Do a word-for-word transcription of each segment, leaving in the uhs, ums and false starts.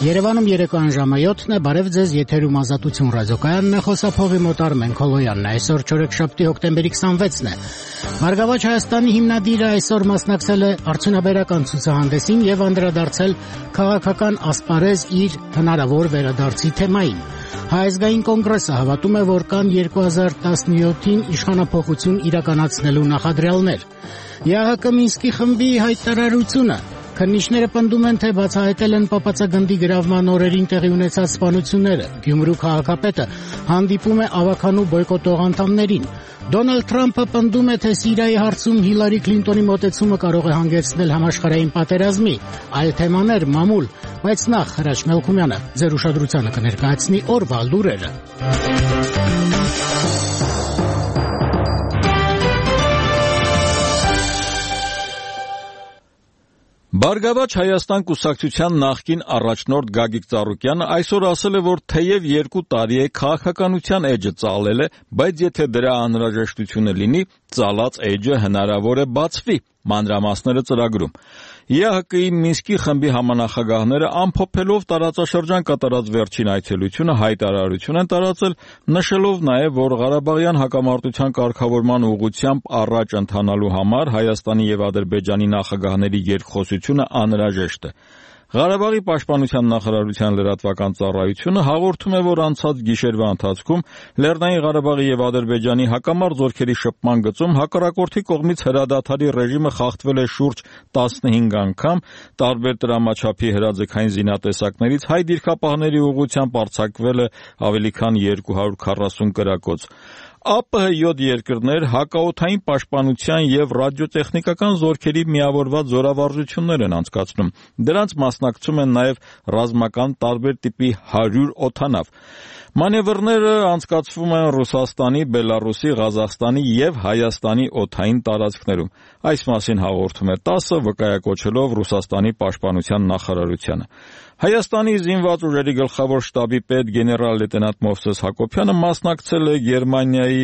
Երևանում երեկոյան ժամը յոթն է, բարև ձեզ, եթերում Ազատություն ռադիոկայանն է, խոսափողի մոտ Արմեն Քոլոյանն է, այսօր չորեքշաբթի հոկտեմբերի քսանվեցն է։ Բարգավաճ Հայաստանի հիմնադիրը այսօր մասնակցել է արդյունաբերական ցուցահանդեսին եւ անդրադարձել քաղաքական ասպարեզ իր հնարավոր վերադարձի թեմային։ Հայազգային կոնգրեսը հավատում է, որ կան երկու հազար տասնյոթին իշխանափոխություն իրականացնելու նախադրյալներ։ ԵԱՀԿ Մինսկի խմբի հայտարարությունը։ Քննիչները պնդում են, թե բացահայտել են Պապածագնդի գրավման օրերին տեղի ունեցած սպանությունները։ Գյումրու քաղաքապետը հանդիպում է ավականու բոյկոտող անդամներին։ Դոնալդ Թրամփը պնդում է, թե Սիրիայի հարցում Հիլարի Քլինտոնի մոտեցումը կարող է հանգեցնել համաշխարհային պատերազմի։ Այլ թեմաներ մամուլ, բայց նախ Հրաչ Մելքումյանը ձեր ուշադրությանը կներկայացնի օրվա լուրերը։ Բարգավաճ Հայաստան կուսակցության նախկին առաջնորդ Գագիկ Ծառուկյանը այսօր ասել է, որ թեև երկու տարի է քաղաքականության էջը ծալել է, բայց եթե դրա անհրաժեշտությունը լինի, ծալած էջը հնարավոր է բացվի, մանրամասները ծրագրում։ ԵԱՀԿ-ի Մինսկի խմբի համանախագահները ամփոփելով տարածաշրջան կատարած վերջին այցելությունը հայտարարություն են տարածել, նշելով նաև, որ Ղարաբաղյան հակամարտության կարգավորման ուղղությամբ առաջ ընթանալու համար Հայաստանի եւ Ադրբեջանի նախագահների երկխոսությունը անհրաժեշտ է։ Ղարաբաղի պաշտպանության նախարարության լրատվական ծառայությունը հաղորդում է, որ անցած գիշերվա ընթացքում Լեռնային Ղարաբաղի եւ Ադրբեջանի հակամարտ զորքերի շփման գծում հակառակորդի կողմից հրադադարի ռեժիմը խախտվել է շուրջ տասնհինգ անգամ, տարբեր տրամաչափի հրաձգային զինատեսակներից հայ դիրքապահների ուղղությամբ արձակվել է ավելի քան երկու հարյուր քառասուն կրակոց։ ԱՊՀ յոթ երկրներ հակաօդային պաշտպանության եւ ռադիոտեխնիկական զորքերի միավորված զորավարժություններ են անցկացնում։ Դրանց մասնակցում են նաեւ ռազմական տարբեր տիպի հարյուր օդանավ։ Մանևրները անցկացվում են Ռուսաստանի, Բելարուսի, Ղազախստանի եւ Հայաստանի օդային տարածքներում։ Այս մասին հաղորդում է տասը, վկայակոչելով Ռուսաստանի պաշտպանության նախարարությանը։ Հայաստանի զինված ուժերի գլխավոր շտաբի պետ գեներալ լեյտենանտ Մովսես Հակոբյանը մասնակցել է Գերմանիայի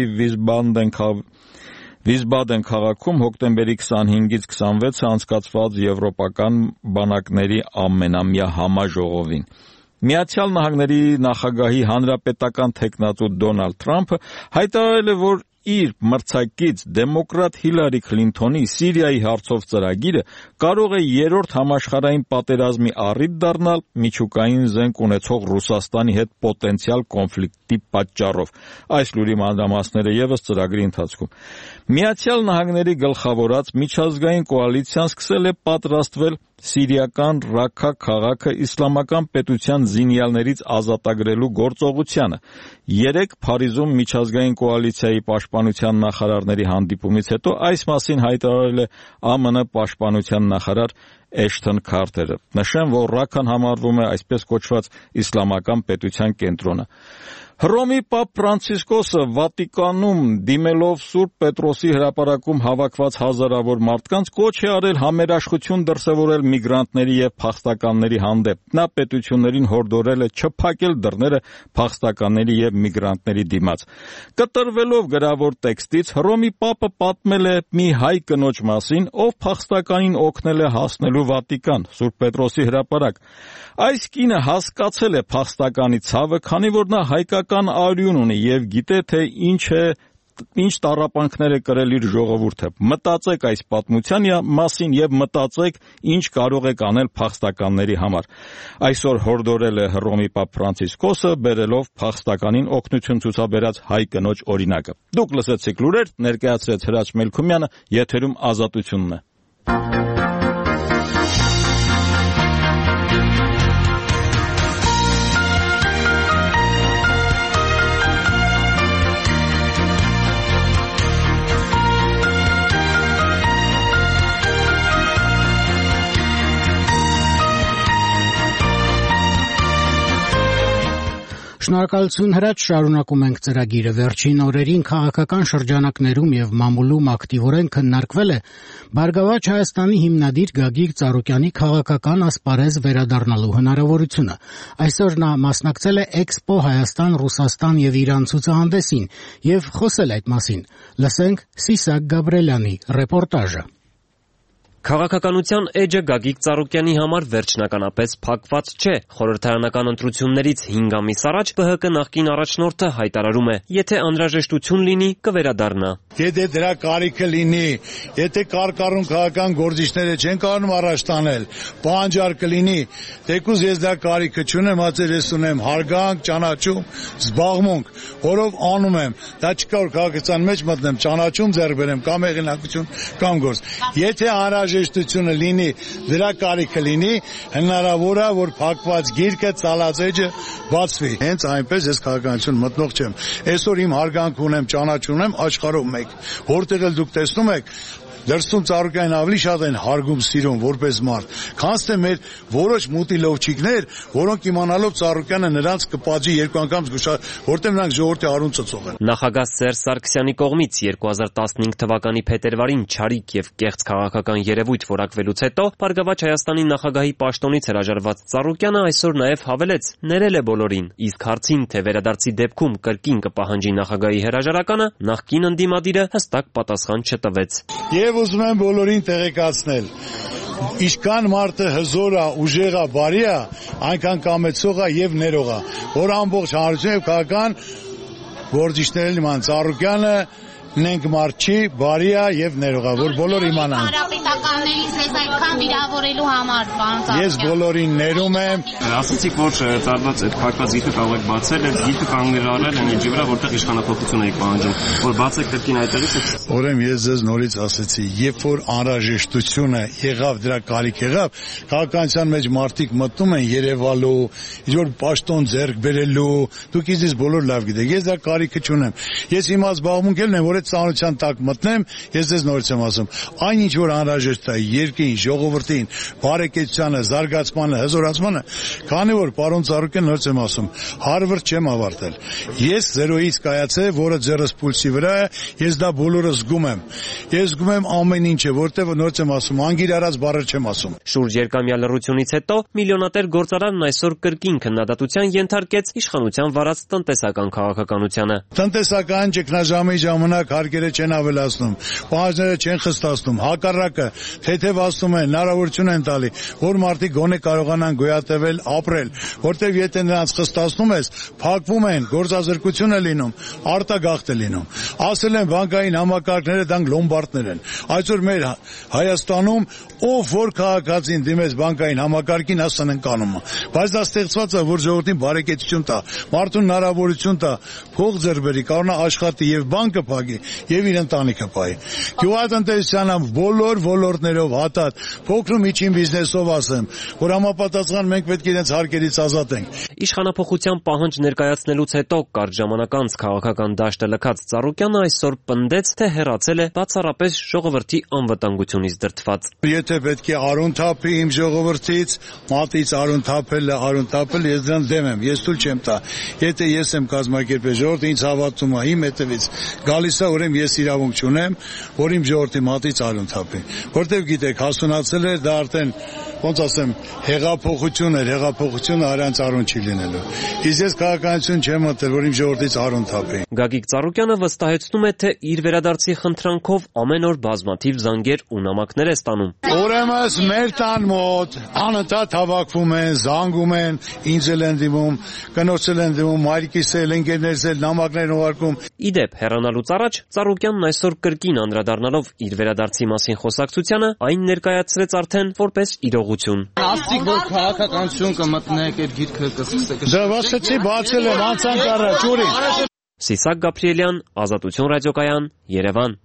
Վիսբադեն քաղաքում հոկտեմբերի քսանհինգից քսանվեցը անցկացված եվրոպական բանակների ամենամյա համաժողովին։ Միացյալ Նահանգների նախագահի հանրապետական թեկնածու Դոնալդ Թրամփը հայտարարել է, որ իր մրցակից դեմոկրատ Հիլարի Քլինտոնի Սիրիայի հարցով ծրագիրը կարող է երրորդ համաշխարհային պատերազմի առիթ դառնալ միջուկային զենք ունեցող Ռուսաստանի հետ պոտենցիալ կոնֆլիկտի պատճառով։ Այս լուրի մանրամասները ևս ծրագրի ընթացքում։ Միացյալ Նահանգների գլխավորած միջազգային կոալիցիան սկսել է պատրաստվել Սիրիական Ռաքա քաղաքը իսլամական պետության զինյալներից ազատագրելու գործողությանը։ Երեկ Փարիզում միջազգային կոալիցիայի պաշտպանության նախարարների հանդիպումից հետո այս մասին հայտարարել է ԱՄՆ պաշտպանության նախարար Էշթոն Քարթերը։ Նշեմ, որ Ռաքան համարվում է այսպես կոչված իսլամական պետության կենտրոնը։ Հռոմի Պապ Ֆրանցիսկոսը Վատիկանում դիմելով Սուրբ Պետրոսի հրապարակում հավաքված հազարավոր մարդկանց կոչ է արել համերաշխություն դրսևորել միգրանտների եւ փախստականների հանդեպ։ Նա պետություններին հորդորել է չփակել դռները փախստականների եւ միգրանտների դիմաց։ Կտրվելով գրավոր տեքստից Հռոմի Պապը պատմել է մի հայ կնոջ մասին, ով փախստականին օգնել է հասնելու Վատիկան, Սուրբ Պետրոսի հրապարակ։ Այս կինը հասկացել է փախստականի ցավը, քանի որ նա հայկական արյուն ունի եւ գիտե, թե ինչ է ինչ տառապանքներ է կրել իր ժողովուրդը։ Մտածեք այս պատմության մասին եւ մտածեք, ինչ կարող եք անել փախստականների համար։ Այսօր հորդորել է Հռոմի Պապ Ֆրանցիսկոսը, բերելով փախստականին օգնություն ցուցաբերած հայ կնոջ օրինակը։ Դուք լսեցիք լուրեր, ներկայացրեց Հրաչ Մելքումյանը, եթերում Ազատությունն է։ Շնորհակալություն Հրաչ, շարունակում ենք ծրագիրը։ Վերջին օրերին քաղաքական շրջանակներում եւ մամուլում ակտիվորեն քննարկվել է Բարգավաճ Հայաստանի հիմնադիր Գագիկ Ծառուկյանի քաղաքական ասպարեզ վերադառնալու հնարավորությունը։ Այսօր նա մասնակցել է Էքսպո Հայաստան, Ռուսաստան եւ Իրան ցուցահանդեսին եւ խոսել այդ մասին։ Լսենք Սիսակ Գաբրելյանի ռեպորտաժը։ Քաղաքականության էջը Գագիկ Ծառուկյանի համար վերջնականապես փակված չէ։ Խորհրդարանական ընտրություններից հինգ ամիս առաջ Բ Հ Կ նախկին առաջնորդը հայտարարում է. եթե անհրաժեշտություն լինի, կվերադառնա։ Եթե դրա կարիքը լինի, եթե կարկառուն քաղաքական գործիչները չեն կարող առաջ տանել, պահանջար կլինի, թեկուզ ես դա կարիքը չունեմ, հացեր ես ունեմ հարգանք, ճանաչում, զբաղմունք, որով անում եմ, դա չկա որ քաղաքացիական մեջ մտնեմ, ճանաչում ձեռք բերեմ, կամ հեղինակություն, կամ գործ։ Եթե անհրաժեշտությունը լինի, դրա կարիքը լինի, հնարավոր է որ փակված գիրկը, ծալած էջը բացվի։ Հենց այնպես ես քաղաքականություն մտնող չեմ։ Այսօր իմ հարգանք ունեմ, ճանաչում ունեմ աշխարհով մեկ, որտեղ էլ դուք տեսնում եք Դրսում Ծառուկյանին ավելի շատ են հարգում սիրում որպես մարդ, քան թե մեր որոշ մուտի լովչիկներ, որոնք իմանալով Ծառուկյանը նրանց կպատժի երկու անգամ զգուշ, որտեղ նրանք ժողովրդի արուն ծծող են։ Նախագահ Սերժ Սարգսյանի կողմից երկու հազար տասնհինգ թվականի փետրվարին չարիք եւ կեղծ քաղաքական երևույթ որակվելուց հետո Բարգավաճ Հայաստանի նախագահի պաշտոնից հրաժարված Ծառուկյանը այսօր նաեւ հավելեց, ներել է բոլորին, իսկ հարցին թե վերադարձի դեպքում կրկին կպահանջի նախագահի հրաժարականը, նախկին ընդդիմադիրը հստակ պատասխան չտվեց։ Եվ ուզում եմ բոլորին տեղեկացնել, ինչքան մարդը հզոր է, ուժեղ է, բարի է, այնքան կամեցող է եւ ներող է, որ ամբողջ հանրությունը եւ քաղաքական գործիչներն իման Ծառուկյանը նենք մարդ չի, բարի է եւ ներող է, որ բոլոր իմանան։ Հանրապետականներից ես այդքան վիրավորելու համար, պարոն Ծառուկյան։ Ես բոլորին ներում եմ։ Ասացիք, որ ծառված այդ փակված գիրքը կարող եք բացել, այդ գիրքը կանգնել արել այն էջի վրա, որտեղ իշխանապողություն եք պահանջում, որ բացեք կրկին այդտեղից։ Ուրեմն ես ձեզ նորից ասացի, երբ որ անհրաժեշտությունը եղավ, դրա կարիք եղավ, քաղաքականության մեջ մարդիկ մտնում են Երևալու, ինչ որ պաշտոն ձեռք բերելու, դուք ինձ բոլոր լավ գիտեք, ես դա կարիքը չունեմ։ Ես հիմա զբաղմունք եմ, որ այդ ծանոթության տակ մտնեմ, ես ձեզ նորից եմ ասում, այն ինչ որ անհրաժեշտ է երկրին, ժողովրդին, բարեկեցությանը, զարգացմանը, հզորացմանը, քանի որ պարոն Ծառուկյան նորից եմ ասում, հարվրդ չեմ ավարտել։ Ես զերոյից կայացել, որը ձեռս պուլսի վրա է, ես դա բոլորը զգում եմ։ Ես զգում եմ ամեն ինչը, որտեղ նորից եմ ասում, անգիր արած բառը չեմ ասում։ Շուրջ երկամյա լռությունից հետո միլիոնատեր գործարարն այսօր կրկին քննադատության ենթարկեց իշխանության վարած տնտեսական քաղաքականությանը։ Տնտեսական ճգնաժամի ժամանակ հարկերը չեն ավելացնում, պահանջները չեն խստացնում, հակառակը թեթևացնում են, հնարավորություն են տալի, որ մարդիկ գոնե կարողանան գոյատևել, ապրել, որտեղ եթե նրանց խստացնում ես, փակվում են, գործազրկություն է լինում, արտագաղթ է լինում։ Ասել են բանկային համակարգները դրանք լոմբարդներ են։ Այսօր մեր Հայաստանում ով որ քաղաքացին դիմեց բանկային համակարգին, ասեն են կանոնը։ Բայց դա ստեղծված է, որ ժողովրդին բարեկեցություն տա, մարդուն հնարավորություն տա, փող ձեռք բերի, կարողանա աշխատի եւ բանկը փակի եւ իր ընտանիքը պահի։ Գյուղատնտեսությանը բոլոր ոլորտներով հատած, փոքր ու միջին բիզնեսով ասեմ, որ համապատասխան մենք պետք է իրենց հարկերից ազատենք։ Իշխանափոխության պահանջ ներկայացնելուց հետո կարճ ժամանակ անց քաղաքական դաշտը լքած Ծառուկյանը այսօր պնդեց, թե հեռացել է բացառապես ժողովրդի անվտանգությունից դրդված։ Եթե պետք է արուն թափի իմ ժողովրդից, մատից արուն թափել է, արուն թափել, ես դրան դեմ եմ, ես թույլ չեմ տա։ Եթե ես եմ կազմակերպել ժողովուրդը, ինձ հավատում է, իմ հետևից գալիս է, ուրեմն ես իրավունք չունեմ, որ իմ ժողովրդի մատից արուն թափի։ Որտեվ գիտեք, հասունացել էր դա արդեն, ոնց ասեմ, հեղափոխություն էր, հեղափոխությունը առանց արուն չի լինելու։ Իսկ ես քաղաքականություն չեմ մտել, որ իմ ժողովրդից արուն թափի։ Գագիկ Ծառուկյանը վստահեցնում է, թե իր վերադարձի խնդրանքով ամեն օր բազմաթիվ զանգեր ու նամակներ է ստանում։ Ուրեմն մեր տան մոտ անընդհատ հավաքվում են, զանգում են, ինձ էլ են դիմում, կնոջս են դիմում, մայրիկիս էլ, ընկերներս էլ նամակներ ուղարկում։ Իդեպ հեռանալուց առաջ Ծառուկյանն այսօր կրկին անդրադառնալով իր վերադարձի մասին խոսակցությանը, այն ներկայացրեց արդեն որպես իրողություն։ Ասացիք, որ քաղաքականություն կմտնեք, այդ գիրքը կսկսեք։ Դա ասացի, բացել եմ անցանք առաջ, ուրի։ Սիսակ Գաբրիելյան, Ազատություն ռադիոկայան, Երևան։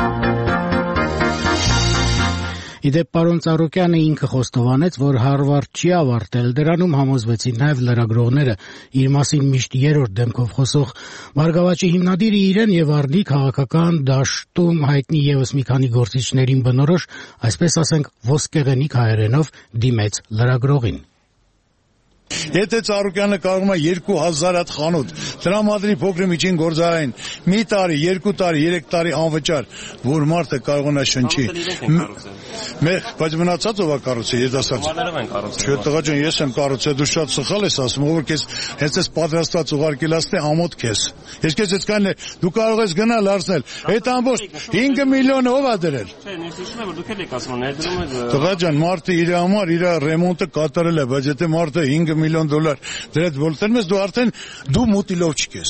Իդեպ պարոն Ծառուկյանը ինքը խոստովանեց, որ Հարվարդ չի ավարտել, դրանում համոզվեցին նաև լրագրողները, իր մասին միշտ երրորդ դեմքով խոսող Բարգավաճի հիմնադիրը իրեն եւ արդի քաղաքական դաշտում հայտնի եւս մի քանի գործիչներին բնորոշ, այսպես ասենք, ոսկեղենիկ հայերենով դիմեց լրագրողին։ Եթե Ծառուկյանը կարող է երկու հազար հատ խանութ տրամադրի փոքր միջին գործարային մի տարի, երկու տարի, երեք տարի անվճար, որ մարդը կարողանա շնչի։ Մեր բայց մնացած ով է կառուցել, երիտասարդ։ Չէ, տղա ջան, ես եմ կառուցել, դու շատ սխալ ես ասում, որ քեզ հենց այս պատրաստված ուղարկելաստե ամոթ քեզ։ Ես քեզ այսքան դու կարող ես գնալ արցնել։ Այդ ամբողջ հինգ միլիոնը ով է դրել։ Չէ, ես հիշում եմ, որ դուք եք ասում, ներդրում եք։ Տղա ջան, մարդը իր համար իր ռեմոնտը կատարել է, բայց եթե մարդը հինգ միլիոն դոլար դրած ոլտերում ես, դու արդեն դու մուտիլով չկես։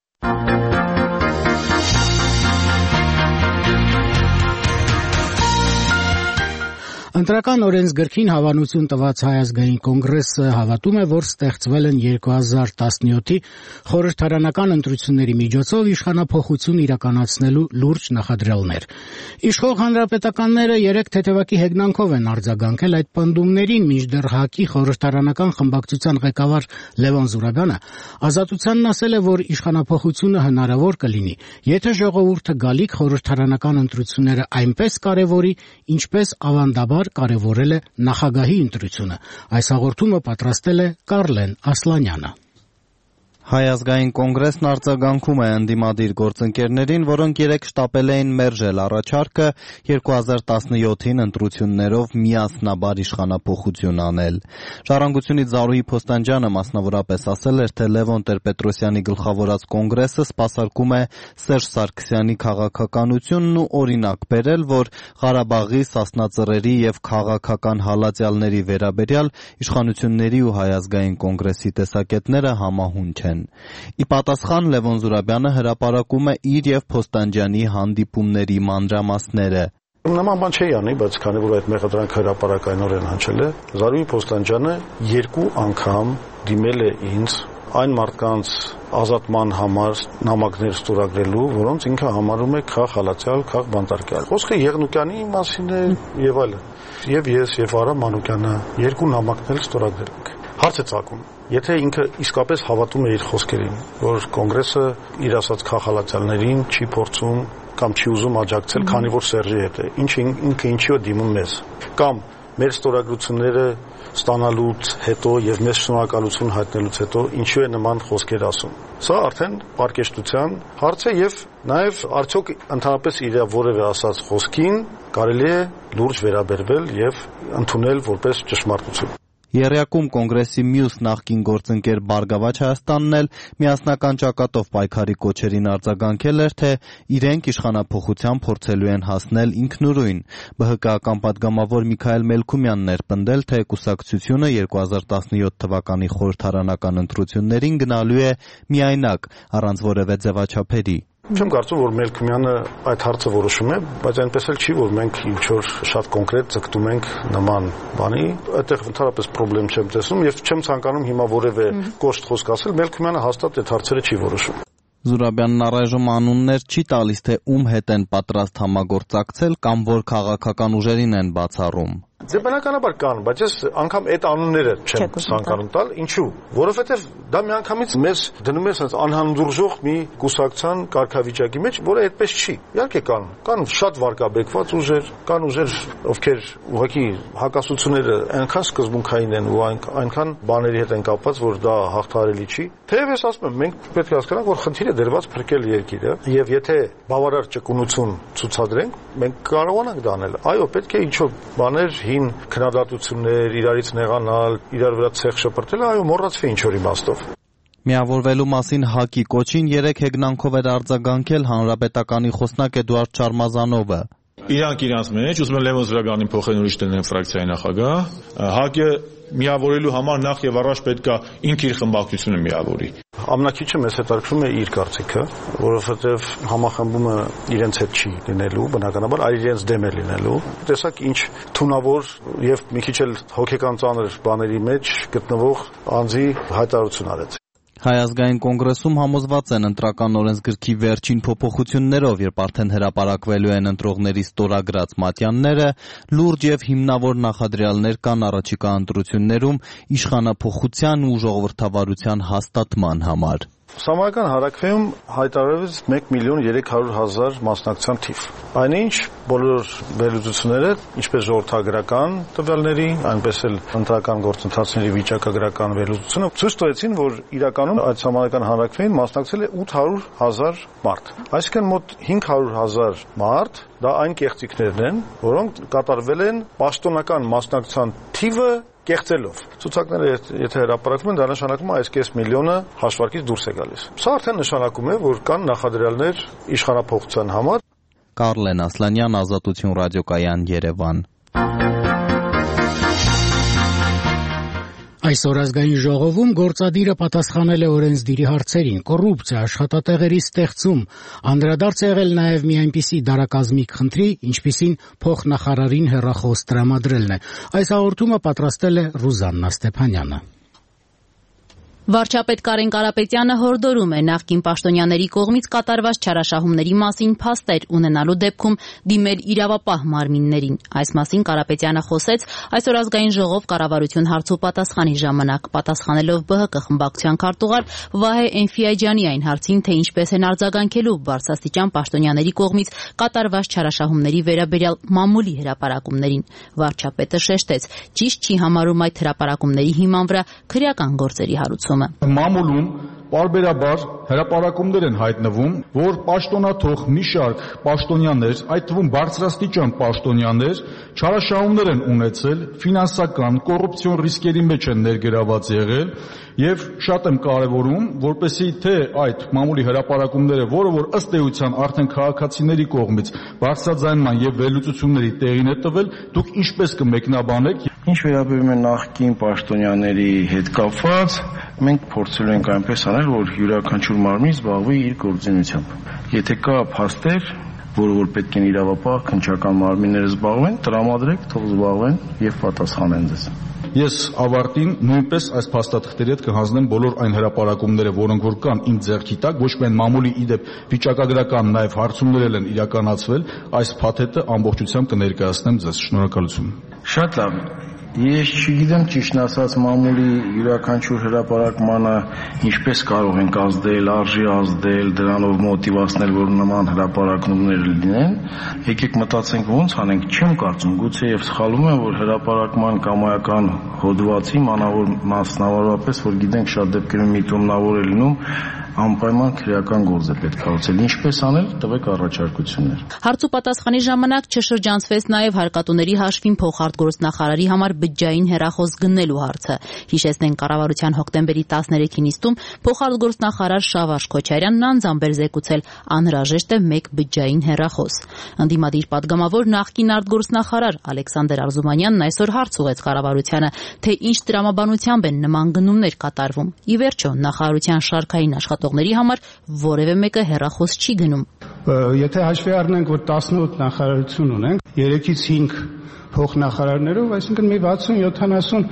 Ընտրական օրենսգրքին հավանություն տված Հայ ազգային կոնգրեսը հավատում է, որ ստեղծվել են երկու հազար տասնյոթի խորհրդարանական ընտրությունների միջոցով իշխանափոխություն իրականացնելու լուրջ նախադրյալներ։ Իշխող հանրապետականները երեք թեթևակի հեգնանքով են արձագանքել այդ պնդումներին, մինչդեռ ՀԱԿ-ի խորհրդարանական խմբակցության ղեկավար Լևոն Զուրաբյանը Ազատությանն ասել է, որ իշխանափոխությունը հնարավոր կլինի, եթե ժողովուրդը գալիք խորհրդարանական ընտրությունները այնպես կարևորի, ինչպես ավանդաբար կարևորել է նախագահի ընտրությունը։ Այս հաղորդումը պատրաստել է Կարլեն Ասլանյանը։ Հայ ազգային կոնգրեսն արձագանքում է ընդդիմադիր գործընկերներին, որոնք երեկ շտապել էին մերժել առաջարկը երկու հազար տասնյոթին ընտրություններով միասնաբար իշխանափոխություն անել։ Ժառանգությունից Զարուհի Փոստանջյանը մասնավորապես ասել էր, թե Լևոն Տեր-Պետրոսյանի գլխավորած կոնգրեսը սպասարկում է Սերժ Սարգսյանի քաղաքականությունն ու օրինակ բերել, որ Ղարաբաղի, Սասնա-Ծռերի եւ քաղաքական հալածյալների վերաբերյալ իշխանությունների ու Հայ ազգային կոնգրեսի տեսակետները համահունչ են։ Ի պատասխան Լևոն Զուրաբյանը հրապարակում է իր եւ Փոստանջյանի հանդիպումների մանրամասները։ Նման բան չի անի, բայց քանի որ այդ մեղադրանքը հրապարակայնորեն հնչել է, Զարուհի Փոստանջյանը երկու անգամ դիմել է ինձ այն մարդկանց ազատման համար նամակներ ստորագրելու, որոնց ինքը համարում է քաղ հալածյալ, քաղ բանտարկյալ։ Խոսքը Եղնուկյանի մասին է եւ այլն։ Եվ ես եւ Արամ Մանուկյանը երկու նամակներ ստորագրել ենք։ Հարց է ծագում, եթե ինքը իսկապես հավատում է իր խոսքերին, որ կոնգրեսը իր ասած քաղաքալացյալներին չի փորձում կամ չի ուզում աջակցել, քանի որ Սերժի հետ է, ինչ ինքը ինչի է դիմում մեզ, կամ մեր ստորագրությունները ստանալուց հետո եւ մեզ շնորհակալություն հայտնելուց հետո ինչու է նման խոսքեր ասում։ Սա արդեն պարկեշտության հարց է եւ նաեւ արդյոք ընդհանրապես իր որևէ ասած խոսքին կարելի է լուրջ վերաբերվել եւ ընդունել որպես ճշմարտություն։ Եռյակում կոնգրեսի մյուս նախկին գործընկեր Բարգավաճ Հայաստանն էլ միասնական ճակատով պայքարի կոչերին արձագանքել էր, թե իրենք իշխանափոխության փորձելու են հասնել ինքնուրույն։ ԲՀԿ-ական պատգամավոր Միքայել Մելքումյանն էր պնդել, թե կուսակցությունը երկու հազար տասնյոթ թվականի խորհրդարանական ընտրություններին գնալու է միայնակ, առանց որևէ ձևաչափերի։ Չեմ կարծում, որ Մելքումյանը այդ հարցը որոշում է, բայց այնպես էլ չի, որ մենք ինչ-որ շատ կոնկրետ ձգտում ենք նման բանի, այդտեղ ընդհանրապես խնդրեմ չեմ տեսնում եւ չեմ ցանկանում հիմա որևէ կոշտ խոսք ասել, Մելքումյանը հաստատ այդ հարցերը չի որոշում։ Զուրաբյանն առայժմ անուններ չի տալիս, թե ում հետ են պատրաստ համագործակցել կամ որ քաղաքական ուժերին են բացառում։ Դե բնականաբար կան, բայց ես անգամ այդ անունները չեմ ցանկանում տալ, ինչու՞, որովհետև դա միանգամից մեզ դնում է sense անհանդուրժող մի կուսակցության կարգավիճակի մեջ, որը այդպես չի։ Իհարկե կան, կան շատ վարկաբեկված ուժեր, կան ուժեր, ովքեր ուղղակի հակասությունները այնքան սկզբունքային են ու այնքան բաների հետ են կապված, որ դա հաղթահարելի չի։ Թեև ես ասում եմ, մենք պետք է հասկանանք, որ խնդիրը դրված փրկել երկիրը, եւ եթե բավարար ճկունություն ցուցադրենք, մենք կարողանանք դա անել։ Այո, պետք է ինչ-որ բաներ հին քննադատություններ, իրարից նեղանալ, իրար վրա ցեխ շպրտել, այո, մոռացվի ինչ-որ իմաստով։ Միավորվելու մասին ՀԱԿ-ի կոչին երեք հեգնանքով էր արձագանքել Հանրապետականի խոսնակ Էդուարդ Շարմազանովը։ Իրանք իրանց մեջ ուզում են Լևոն Զուրաբյանին փոխեն ուրիշ տնեն ֆրակցիայի նախագահ, ՀԱԿ-ը միավորելու համար նախ եւ առաջ պետք է ինքը իր խմբակցությունը միավորի։ Ամնակիչը մեզ հետաքրքրում է իր կարծիքը, որովհետեւ համախմբումը իրենց հետ չի լինելու, բնականաբար այլ իրենց դեմ է լինելու։ Տեսակ ինչ թունավոր եւ մի քիչ էլ հոգեկան ծանր բաների մեջ գտնվող անձի հայտարարություն արեց։ Հայ ազգային կոնգրեսում համոզված են ընտրական օրենսգրքի վերջին փոփոխություններով, երբ արդեն հրապարակվելու են ընտրողների ստորագրած մատյանները, լուրջ եւ հիմնավոր նախադրյալներ կան առաջիկա ընտրություններում իշխանափոխության ու ժողովրդավարության հաստատման համար։ Սահմանական հանրաքվեում հայտարարվեց մեկ միլիոն երեք հարյուր հազար մասնակցության թիվ։ Այնինչ բոլոր վերլուծությունները, ինչպես ժողովրդագրական տվյալների, այնպես էլ ընտրական գործընթացների վիճակագրական վերլուծությունը ցույց տվեցին, որ իրականում այդ սահմանական հանրաքվեին մասնակցել է ութ հարյուր հազար մարդ։ Այսինքն մոտ հինգ հարյուր հազար մարդ դա այն կեղծիքներն են, որոնք կատարվել են պաշտոնական մասնակցության թիվը կեղծելով։ Ցուցակները եթե հրապարակվում են, դա նշանակում է այս կես միլիոնը հաշվարկից դուրս է գալիս։ Սա արդեն նշանակում է, որ կան նախադրյալներ իշխանափոխության համար։ Կարլեն Ասլանյան, Ազատություն ռադիոկայան, Երևան։ Այսօր ազգային ժողովում գործադիրը պատասխանել է օրենսդիրի հարցերին, կոռուպցիա, աշխատատեղերի ստեղծում, անդրադարձ է եղել նաև մի այնպիսի դարակազմիկ խնդրի, ինչպիսին փոխնախարարին հեռախոս տրամադրելն է։ Այս հաղորդումը պատրաստել է Ռուզաննա Ստեփանյանը։ Վարչապետ Կարեն Կարապետյանը հորդորում է նախկին պաշտոնյաների կողմից կատարված չարաշահումների մասին փաստեր ունենալու դեպքում դիմել իրավապահ մարմիններին։ Այս մասին Կարապետյանը խոսեց այսօր ազգային ժողով կառավարություն հարց ու պատասխանի ժամանակ, պատասխանելով ԲՀԿ խմբակցության քարտուղար Վահե Էնֆիաջյանի այն հարցին, թե ինչպես են արձագանքելու բարձրաստիճան պաշտոնյաների կողմից կատարված չարաշահումների վերաբերյալ մամուլի հրապարակումներին։ Վարչապետը շեշտեց, ճիշտ չի համարում այդ հրապարակումների հիման վրա քրեական գործերի հարուցումը։ Մամուլում պարբերաբար հրապարակումներ են հայտնվում, որ պաշտոնաթող մի շարք պաշտոնյաներ, այդ թվում բարձրաստիճան պաշտոնյաներ, չարաշահումներ են ունեցել, ֆինանսական, կոռուպցիոն ռիսկերի մեջ են ներգրաված եղել եւ շատ եմ կարեւորում, որպեսզի թե այդ մամուլի հրապարակումները, որը որ ըստ էության արդեն քաղաքացիների կողմից բարձրաձայնման եւ վերլուծությունների տեղին է տվել, դուք ինչպես կմեկնաբանեք։ Ինչ վերաբերում է նախկին պաշտոնյաների հետ կապված, մենք փորձելու ենք այնպես անել, որ յուրաքանչյուր մարմին զբաղվի իր գործունեությամբ։ Եթե կա փաստեր, որը որ պետք են իրավապահ քննչական մարմինները զբաղվեն, տրամադրեք, թող զբաղվեն եւ պատասխանեն ձեզ։ Ես ավարտին նույնպես այս փաստաթղթերի հետ կհանձնեմ բոլոր այն հրապարակումները, որոնք որ կան իմ ձեռքի տակ, ոչ միայն մամուլի իդեպ վիճակագրական, նաև հարցումներ են իրականացվել, այս փաթեթը ամբողջությամբ կներկայացնեմ ձեզ։ Շնորհակալություն։ Շատ լավ։ Ես չգիտեմ ճիշտն ասած մամուլի յուրաքանչյուր հրապարակմանը ինչպես կարող ենք ազդել, արժի ազդել, դրանով մոտիվացնել, որ նման հրապարակումներ լինեն։ Եկեք մտածենք ոնց անենք, չեմ կարծում, գուցե եւ սխալվում եմ, որ հրապարակման կամայական հոդվածի մանավոր մասնավորապես, որ գիտենք շատ դեպքերում միտումնավոր է լինում, անպայման քրեական գործ է պետք է գործել։ Ինչպես անել, տվեք առաջարկություններ։ Հարց ու պատասխանի ժամանակ չշրջանցվեց նաև հարկատուների հաշվին փոխարտգործնախարարի համար բջջային հեռախոս գնելու հարցը։ Հիշեցնենք, կառավարության հոկտեմբերի տասներեքին նիստում փոխարտգործնախարար Շավարժ Քոչարյանն անձամբ էր զեկուցել անհրաժեշտ է մեկ բջջային հեռախոս։ Ընդդիմադիր պատգամավոր նախկին արտգործնախարար Ալեքսանդր Արզումանյանն այսօր հարց ուղղեց կառավարությանը, թե ինչ տրամաբանությամբ են նման գնումներ կատարվում։ Ի վերջո, նախարարության շարքային աշխատողների համար որևէ մեկը հեռախոս չի գնում։ Եթե հաշվի առնենք, որ տասնութ նախարարություն ունենք, երեքից հինգ փոխնախարարներով, այսինքն մի վաթսուն յոթանասուն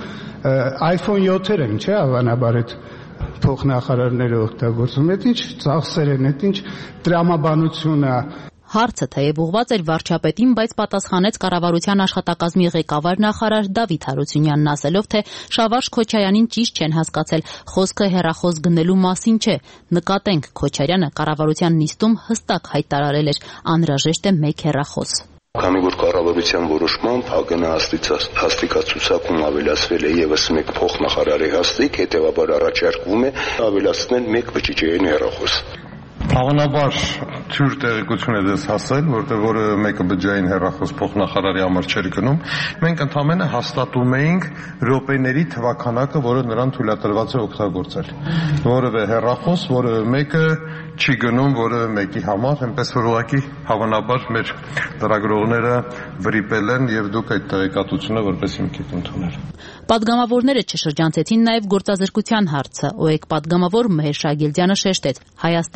iPhone յոթեր են, չէ՞, հավանաբար այդ փոխնախարարները օգտագործում։ Այդ ինչ ծախսեր են, այդ ինչ տրամաբանություն է։ Հարցը թեև ուղղված էր վարչապետին, բայց պատասխանեց կառավարության աշխատակազմի ղեկավար նախարար Դավիթ Հարությունյանն, ասելով, թե Շավարժ Քոչարյանին ճիշտ չեն հասկացել, խոսքը հեռախոս գնելու մասին չէ։ Նկատենք, Քոչարյանը կառավարության նիստում հստակ հայտարարել էր, անհրաժեշտ է մեկ հեռախոս։ Քանի որ կառավարության որոշմամբ ՀԱԳՆ հաստիկացուցակում ավելացվել է եւս մեկ փոխնախարարի հաստիկ, հետեւաբար առաջարկվում է ավելացնել մեկ բջջային հեռախոս։ Հավանաբար թյուր տեղեկություն է դες հասել, որտեղ որևէ մեկը բջջային հեռախոս փոխնախարարի համար չէր գնում։ Մենք ընդհանրապես հաստատում էինք րոպեների թվականակը, որը նրան թույլատրված է օգտագործել։ Որևէ հեռախոս, որևէ մեկը չի գնում որևէ մեկի համար, այնպես որ ուղղակի հավանաբար մեր լրագրողները վրիպել են եւ դուք այդ տեղեկատվությունը որպես հիմք ընդունել։ Պատգամավորները չշրջանցեցին նաև գործազրկության հարցը։ ՕԵԿ պատգամավոր Մհեր Շագելդյանը շեշտեց, Հայաստանում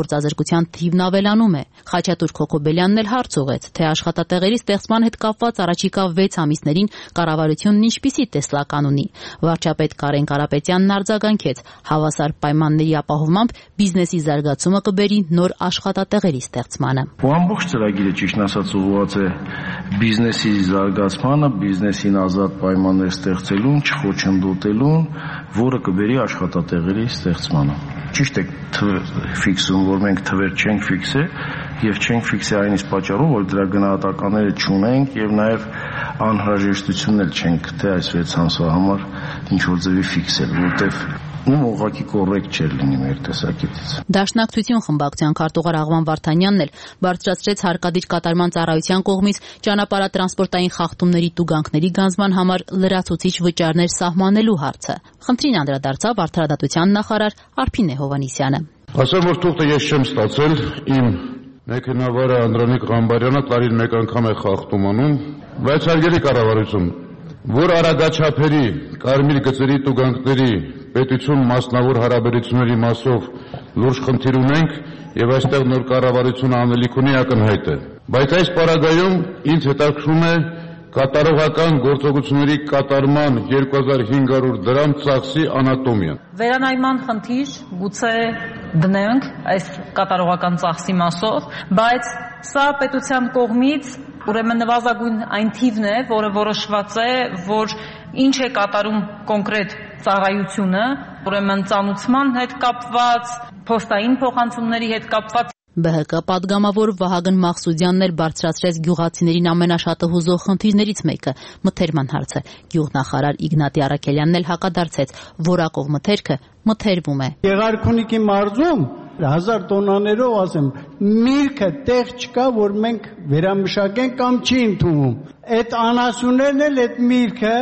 գործազրկության թիվն ավելանում է։ Խաչատուր Քոքոբելյանն էլ հարց ուղեց, թե աշխատատեղերի ստեղծման հետ կապված առաջիկա վեց ամիսներին կառավարությունն ինչպիսի տեսլական ունի։ Վարչապետ Կարեն Կարապետյանն արձագանքեց, հավասար պայմանների ապահովմամբ բիզնեսի զարգացումը կբերի նոր աշխատատեղերի ստեղծմանը։ Ամբողջ ծրագիրը ճիշտ ասած ուղղված է բիզնեսի զարգացմանը, բիզնեսին ազատ պայմաններ ստեղծելուն, չխոչընդոտելուն, որը կբերի աշխատատեղերի ստեղծմանը։ Ճիշտ է ֆիքսում, որ մենք թվեր չենք ֆիքսել եւ չենք ֆիքսել այն իսկ պատճառով, որ դրա գնահատականները չունենք եւ նաեւ անհրաժեշտություններ չենք թե այս վեց ամսվա համար ինչ որ ձևի ֆիքսել, որտեվ ու ուղղակի կոռեկտ չէր լինի մեր տեսակետից։ Դաշնակցություն խմբակցության քարտուղար Աղվան Վարդանյանն էլ բարձրացրեց հարկադիր կատարման ծառայության կողմից ճանապարհատրանսպորտային խախտումների տուգանքների գանձման համար լրացուցիչ վճարներ սահմանելու հարցը։ Խնդրին անդրադարձավ արդարադատության նախարար Արփինե Հովհաննիսյանը։ Ասեմ, որ թուղթը ես չեմ ստացել, իմ մեքենավարը Անդրանիկ Ղամբարյանը տարին մեկ անգամ է խախտում անում, բայց հարգելի կառավարություն, որ արագաչափերի կարմիր գծերի տուգանքների պետություն մասնավոր հարաբերությունների մասով լուրջ խնդիր ունենք եւ այստեղ նոր կառավարությունը անելիք ունի ակնհայտ է, բայց այս պարագայում ինձ հետաքրքրում է կատարողական գործողությունների կատարման երկու հազար հինգ հարյուր դրամ ծախսի անատոմիան։ Վերանայման խնդիր գուցե դնենք այս կատարողական ծախսի մասով, բայց սա պետության կողմից ուրեմն նվազագույն այն թիվն է, որը որոշված է, որ ինչ է կատարում կոնկրետ ծառայությունը, ուրեմն ծանուցման հետ կապված, փոստային փոխանցումների հետ կապված։ Բ Հ Կ պատգամավոր Վահագն Մաղսուդյանն էլ բարձրացրեց գյուղացիներին ամենաշատը հուզող խնդիրներից մեկը՝ մթերման հարցը։ Գյուղնախարար Իգնատի Առաքելյանն էլ հակադարձեց, որակով մթերքը մթերվում է։ Գեղարքունիքի մարզում հազար տոնաներով ասեմ, միրգը տեղ չկա, որ մենք վերամշակենք կամ չի ընդունվում։ Այդ անասուններն էլ այդ միրգը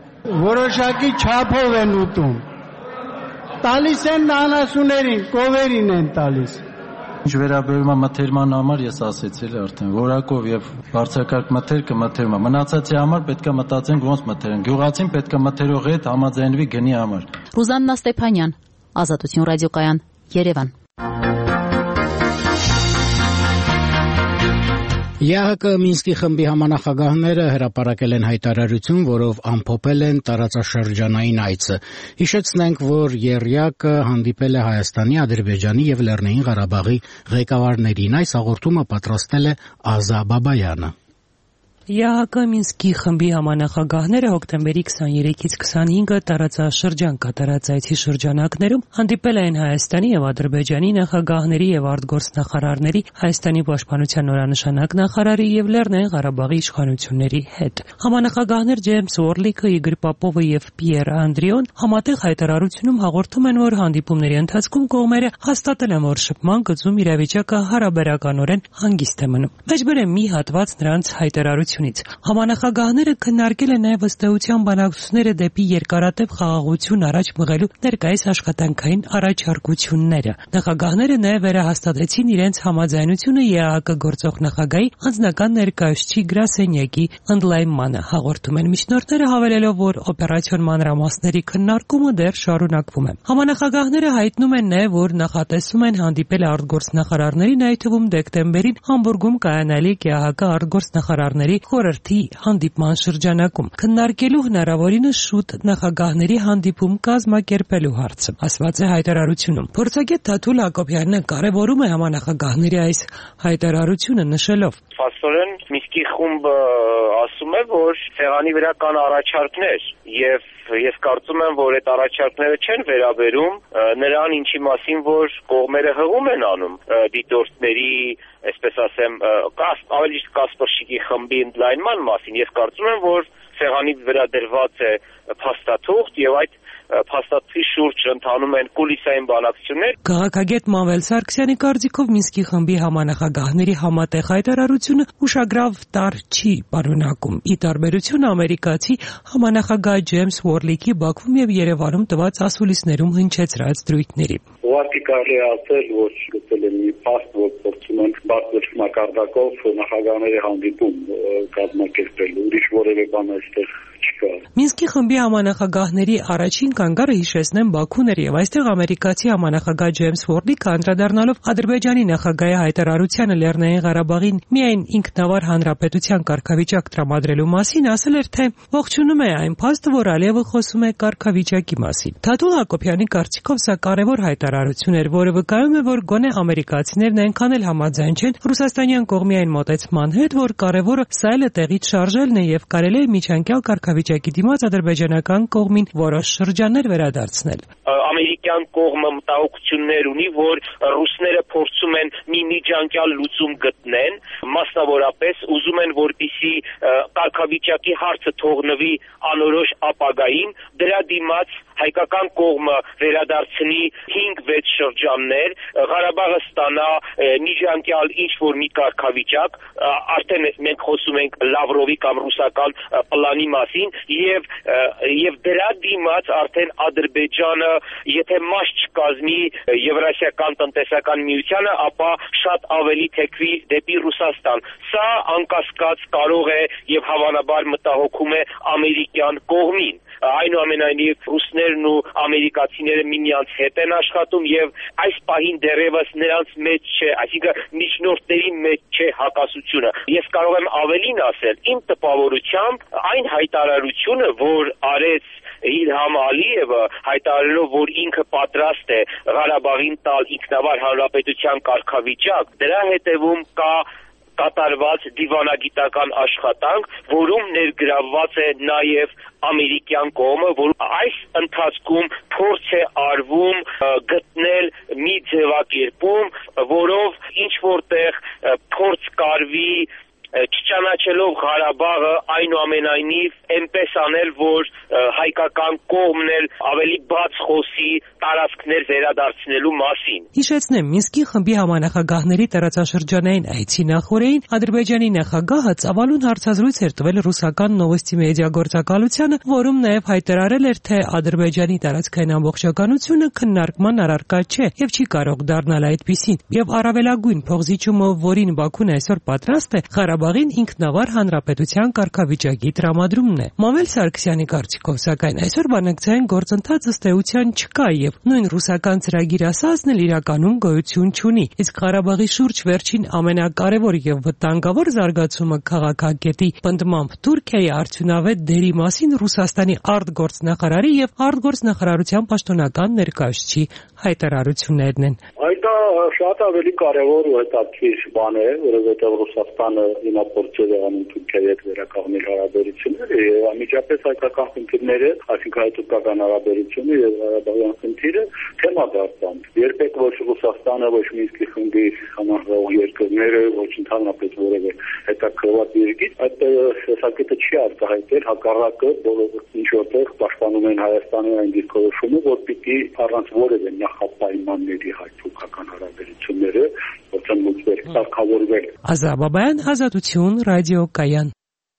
որոշակի չափով են ուտում։ Տալիս են անասուներին, կովերին են տալիս։ Ինչ վերաբերում է մթերման համար, ես ասեցի արդեն, որակով եւ բարձրակարգ մթերքը մթերում է։ Մնացածի համար պետք է մտածենք ոնց մթերեն։ Գյուղացին պետք է մթերողի հետ համաձայնվի գնի համար։ Ռուզաննա Ստեփանյան, Ազատություն ռադիոկայան, Երևան։ Ե Հ Կ Մինսկի խմբի համանախագահները հրապարակել են հայտարարություն, որով ամփոփել են տարածաշրջանային այցը։ Հիշեցնենք, որ եռյակը հանդիպել է Հայաստանի, Ադրբեջանի եւ Լեռնային Ղարաբաղի ղեկավարներին։ Այս հաղորդումը պատրաստել է Ազա Բաբայանը։ Ե Հ Կ Մինսկի խմբի համանախագահները հոկտեմբերի քսաներեքից քսանհինգը տարածաշրջան կատարած այցի շրջանակներում հանդիպել են Հայաստանի եւ Ադրբեջանի նախագահների եւ արտգործնախարարների, Հայաստանի պաշտպանության նորանշանակ նախարարի եւ Լեռնային Ղարաբաղի իշխանությունների հետ։ Համանախագահներ Ջեյմս Օրլիկը, Իգոր Պապովը եւ Պիեր Անդրիոն համատեղ հայտարարությունում հաղորդում են, որ հանդիպումների ընթացքում կողմերը հաստատել են, որ շփման գծում իրավիճակը հարաբերականորեն հանգիստ է մնում։ Մեջբերեմ մի հատված նրանց հայտարարություն Համանախագահները քննարկել են նաև ըստ էության բանակցությունները դեպի երկարատև խաղաղություն առաջ մղելու ներկայիս աշխատանքային առաջարկությունները։ Նախագահները նաև վերահաստատեցին իրենց համաձայնությունը Ե Հ Կ գործող նախագահի անձնական ներկայացուցիչ գրասենյակի ընդլայնմանը։ Հաղորդում են միջնորդները, հավելելով, որ օպերացիոն մանրամասների քննարկումը դեռ շարունակվում է։ Համանախագահները հայտնում են նաև, որ նախատեսում են հանդիպել արտգործնախարարներին, այդ թվում դեկտեմբերին Համբուրգում կայանալիք Ե Հ Կ արտգործնախարարների խորհրդի հանդիպման շրջանակում քննարկելու հնարավորինս շուտ նախագահների հանդիպում կազմակերպելու հարցը, ասված է հայտարարությունում։ Փորձագետ Թաթուլ Հակոբյանը կարևորում է համանախագահների այս հայտարարությունը, նշելով. Փաստորեն Մինսկի խումբը ասում է, որ ցեղանի վրա կան առաջարկներ եւ ես կարծում եմ, որ այդ առաջարկները չեն վերաբերում նրան, ինչի մասին որ կողմերը հղում են անում դիտորդների, այսպես ասեմ, ավելի Կասպրշիկի խմբի ընդլայնման մասին։ Ես կարծում եմ, որ ցեղանի վրա դրված է փաստաթուղթ եւ այդ փաստաթղթի շուրջ ընթանում են կուլիսային բանակցություններ։ Քաղաքագետ Մանվել Սարգսյանի կարծիքով Մինսկի խմբի համանախագահների համատեղ հայտարարությունը ուշագրավ տար չի պարունակում, ի տարբերություն ամերիկացի համանախագահ Ջեյմս Օրլիկի Բաքվում եւ Երևանում տված ասուլիսներում հնչեցրած դրույթների։ Ուղղակի կարելի է ասել, որ գտել են մի փաստ, որ փորձում են բարձր մակարդակով նախագահների հանդիպում կազմակերպել, ուրիշ որևէ բան այստեղ չկա։ Մինսկի խմբի համանախագահների առաջին կանգառը հիշեցնեմ Բաքուն էր եւ այստեղ ամերիկացի համանախագահ Ջեյմս Ֆորդիկը անդրադառնալով Ադրբեջանի նախագահի հայտարարությանը Լեռնային Ղարաբաղին միայն ինքնավար հանրապետության կարգավիճակ տրամադրելու մասին ասել էր, թե ողջունում է այն փաստը, որ Ալիևը խոսում է կարգավիճակի մասին։ Թաթուլ Հակոբյանի կարծիքով սա կարևոր հայտարարություն էր, որը վկայում է, որ գոնե ամերիկացիներն այնքան էլ համաձայն չեն ռուսաստանյան կողմի այն մոտեցման հետ, որ կարևորը սա էլ է տեղից շարժելն է եւ կարելի է միջանկյալ կարգավիճակի դիմաց ադրբեջանական կողմին որոշ շրջաններ վերադարձնել։ Ամերիկյան կողմը մտահոգություններ ունի, որ ռուսները փորձում են մի միջանկյալ լուծում գտնեն, մասնավորապես ուզում են, որպեսզի կարգավիճակի հարցը թողնվի անորոշ ապագային, դրա դիմաց հայկական կողմը վերադարձնի հինգ-վեց շրջաններ, Ղարաբաղը ստանա միջանկյալ ինչ-որ մի կարգավիճակ, արդեն մենք խոսում ենք Լավրովի կամ ռուսական պլանի մասին, եւ եւ դրա դիմաց արդեն Ադրբեջանը, եթե մաս չկազմի Եվրասիական տնտեսական միությանը, ապա շատ ավելի թեքվի դեպի Ռուսաստան։ Սա անկասկած կարող է եւ հավանաբար մտահոգում է ամերիկյան կողմին։ Այնուամենայնիվ ռուսներն ու ամերիկացիները միմյանց հետ են աշխատում եւ այս պահին դեռևս նրանց մեջ չէ, այսինքն միջնորդների մեջ չէ հակասությունը։ Ես կարող եմ ավելին ասել, իմ տպավորությամբ այն հայտարարությունը, որ արեց Իլհամ Ալիևը, հայտարարելով, որ ինքը պատրաստ է Ղարաբաղին տալ ինքնավար հանրապետության կարգավիճակ, դրա հետևում կա կատարված դիվանագիտական աշխատանք, որում ներգրավված է նաև ամերիկյան կողմը, որ այս ընթացքում փորձ է արվում գտնել մի ձևակերպում, որով ինչ որտեղ փորձ կարվի չճանաչելով Ղարաբաղը այնուամենայնիվ այնպես անել, որ հայկական կողմն էլ ավելի բաց խոսի տարածքներ վերադարձնելու մասին։ Հիշեցնեմ, Մինսկի խմբի համանախագահների տարածաշրջանային այցի նախօրեին Ադրբեջանի նախագահը ծավալուն հարցազրույց էր տվել ռուսական Նովոստի մեդիա գործակալությանը, որում նաև հայտարարել էր, թե Ադրբեջանի տարածքային ամբողջականությունը քննարկման առարկա չէ եւ չի կարող դառնալ այդպիսին, եւ առավելագույն փոխզիջումը, որին Բաքուն այսօր պատրաստ է, Ղարաբաղին ինքնավար հանրապետության կարգավիճակի տրամադրումն է։ Մամել Սարգսյանի կարծիքով, սակայն այսօր բանակցային գործընթաց ըստ էության չկա եւ նույն ռուսական ծրագիր ասածն էլ իրականում գոյություն չունի։ Իսկ Ղարաբաղի շուրջ վերջին ամենակարևոր եւ վտանգավոր զարգացումը քաղաքակետի պնդմամբ Թուրքիայի արդյունավետ դերի մասին Ռուսաստանի արտգործնախարարի եւ արտգործնախարարության պաշտոնական ներկայացուցիչի հայտարարություններն են։ Այդ շատ ավելի կարևոր ու հետաքրքիր բան է, որովհետեւ Ռուսաստանը հիմա փորձել է անում Թուրքիայի հետ վերականգնել հարաբերությունները եւ անմիջապես հայկական խնդիրները, այսինքն հայ-թուրքական հարաբերությունը եւ Ղարաբաղյան խնդիրը թեմա դարձան։ Երբեք ոչ Ռուսաստանը, ոչ Մինսկի խմբի համախոհ երկրները, ոչ ընդհանրապես որևէ հետաքրքրված երկիր այդ տեսակետը չի արտահայտել, հակառակը բոլորը ինչ որտեղ պաշտպանում են Հայաստանի այն դիրքորոշումը, որ պիտի առանց որևէ նախապայմանների հայ-թուրքական հարաբերությունները փորձեն լուծվել, կարգավորվել։ Ազատ Բաբայան, Ազատություն, ռադիո Կայան։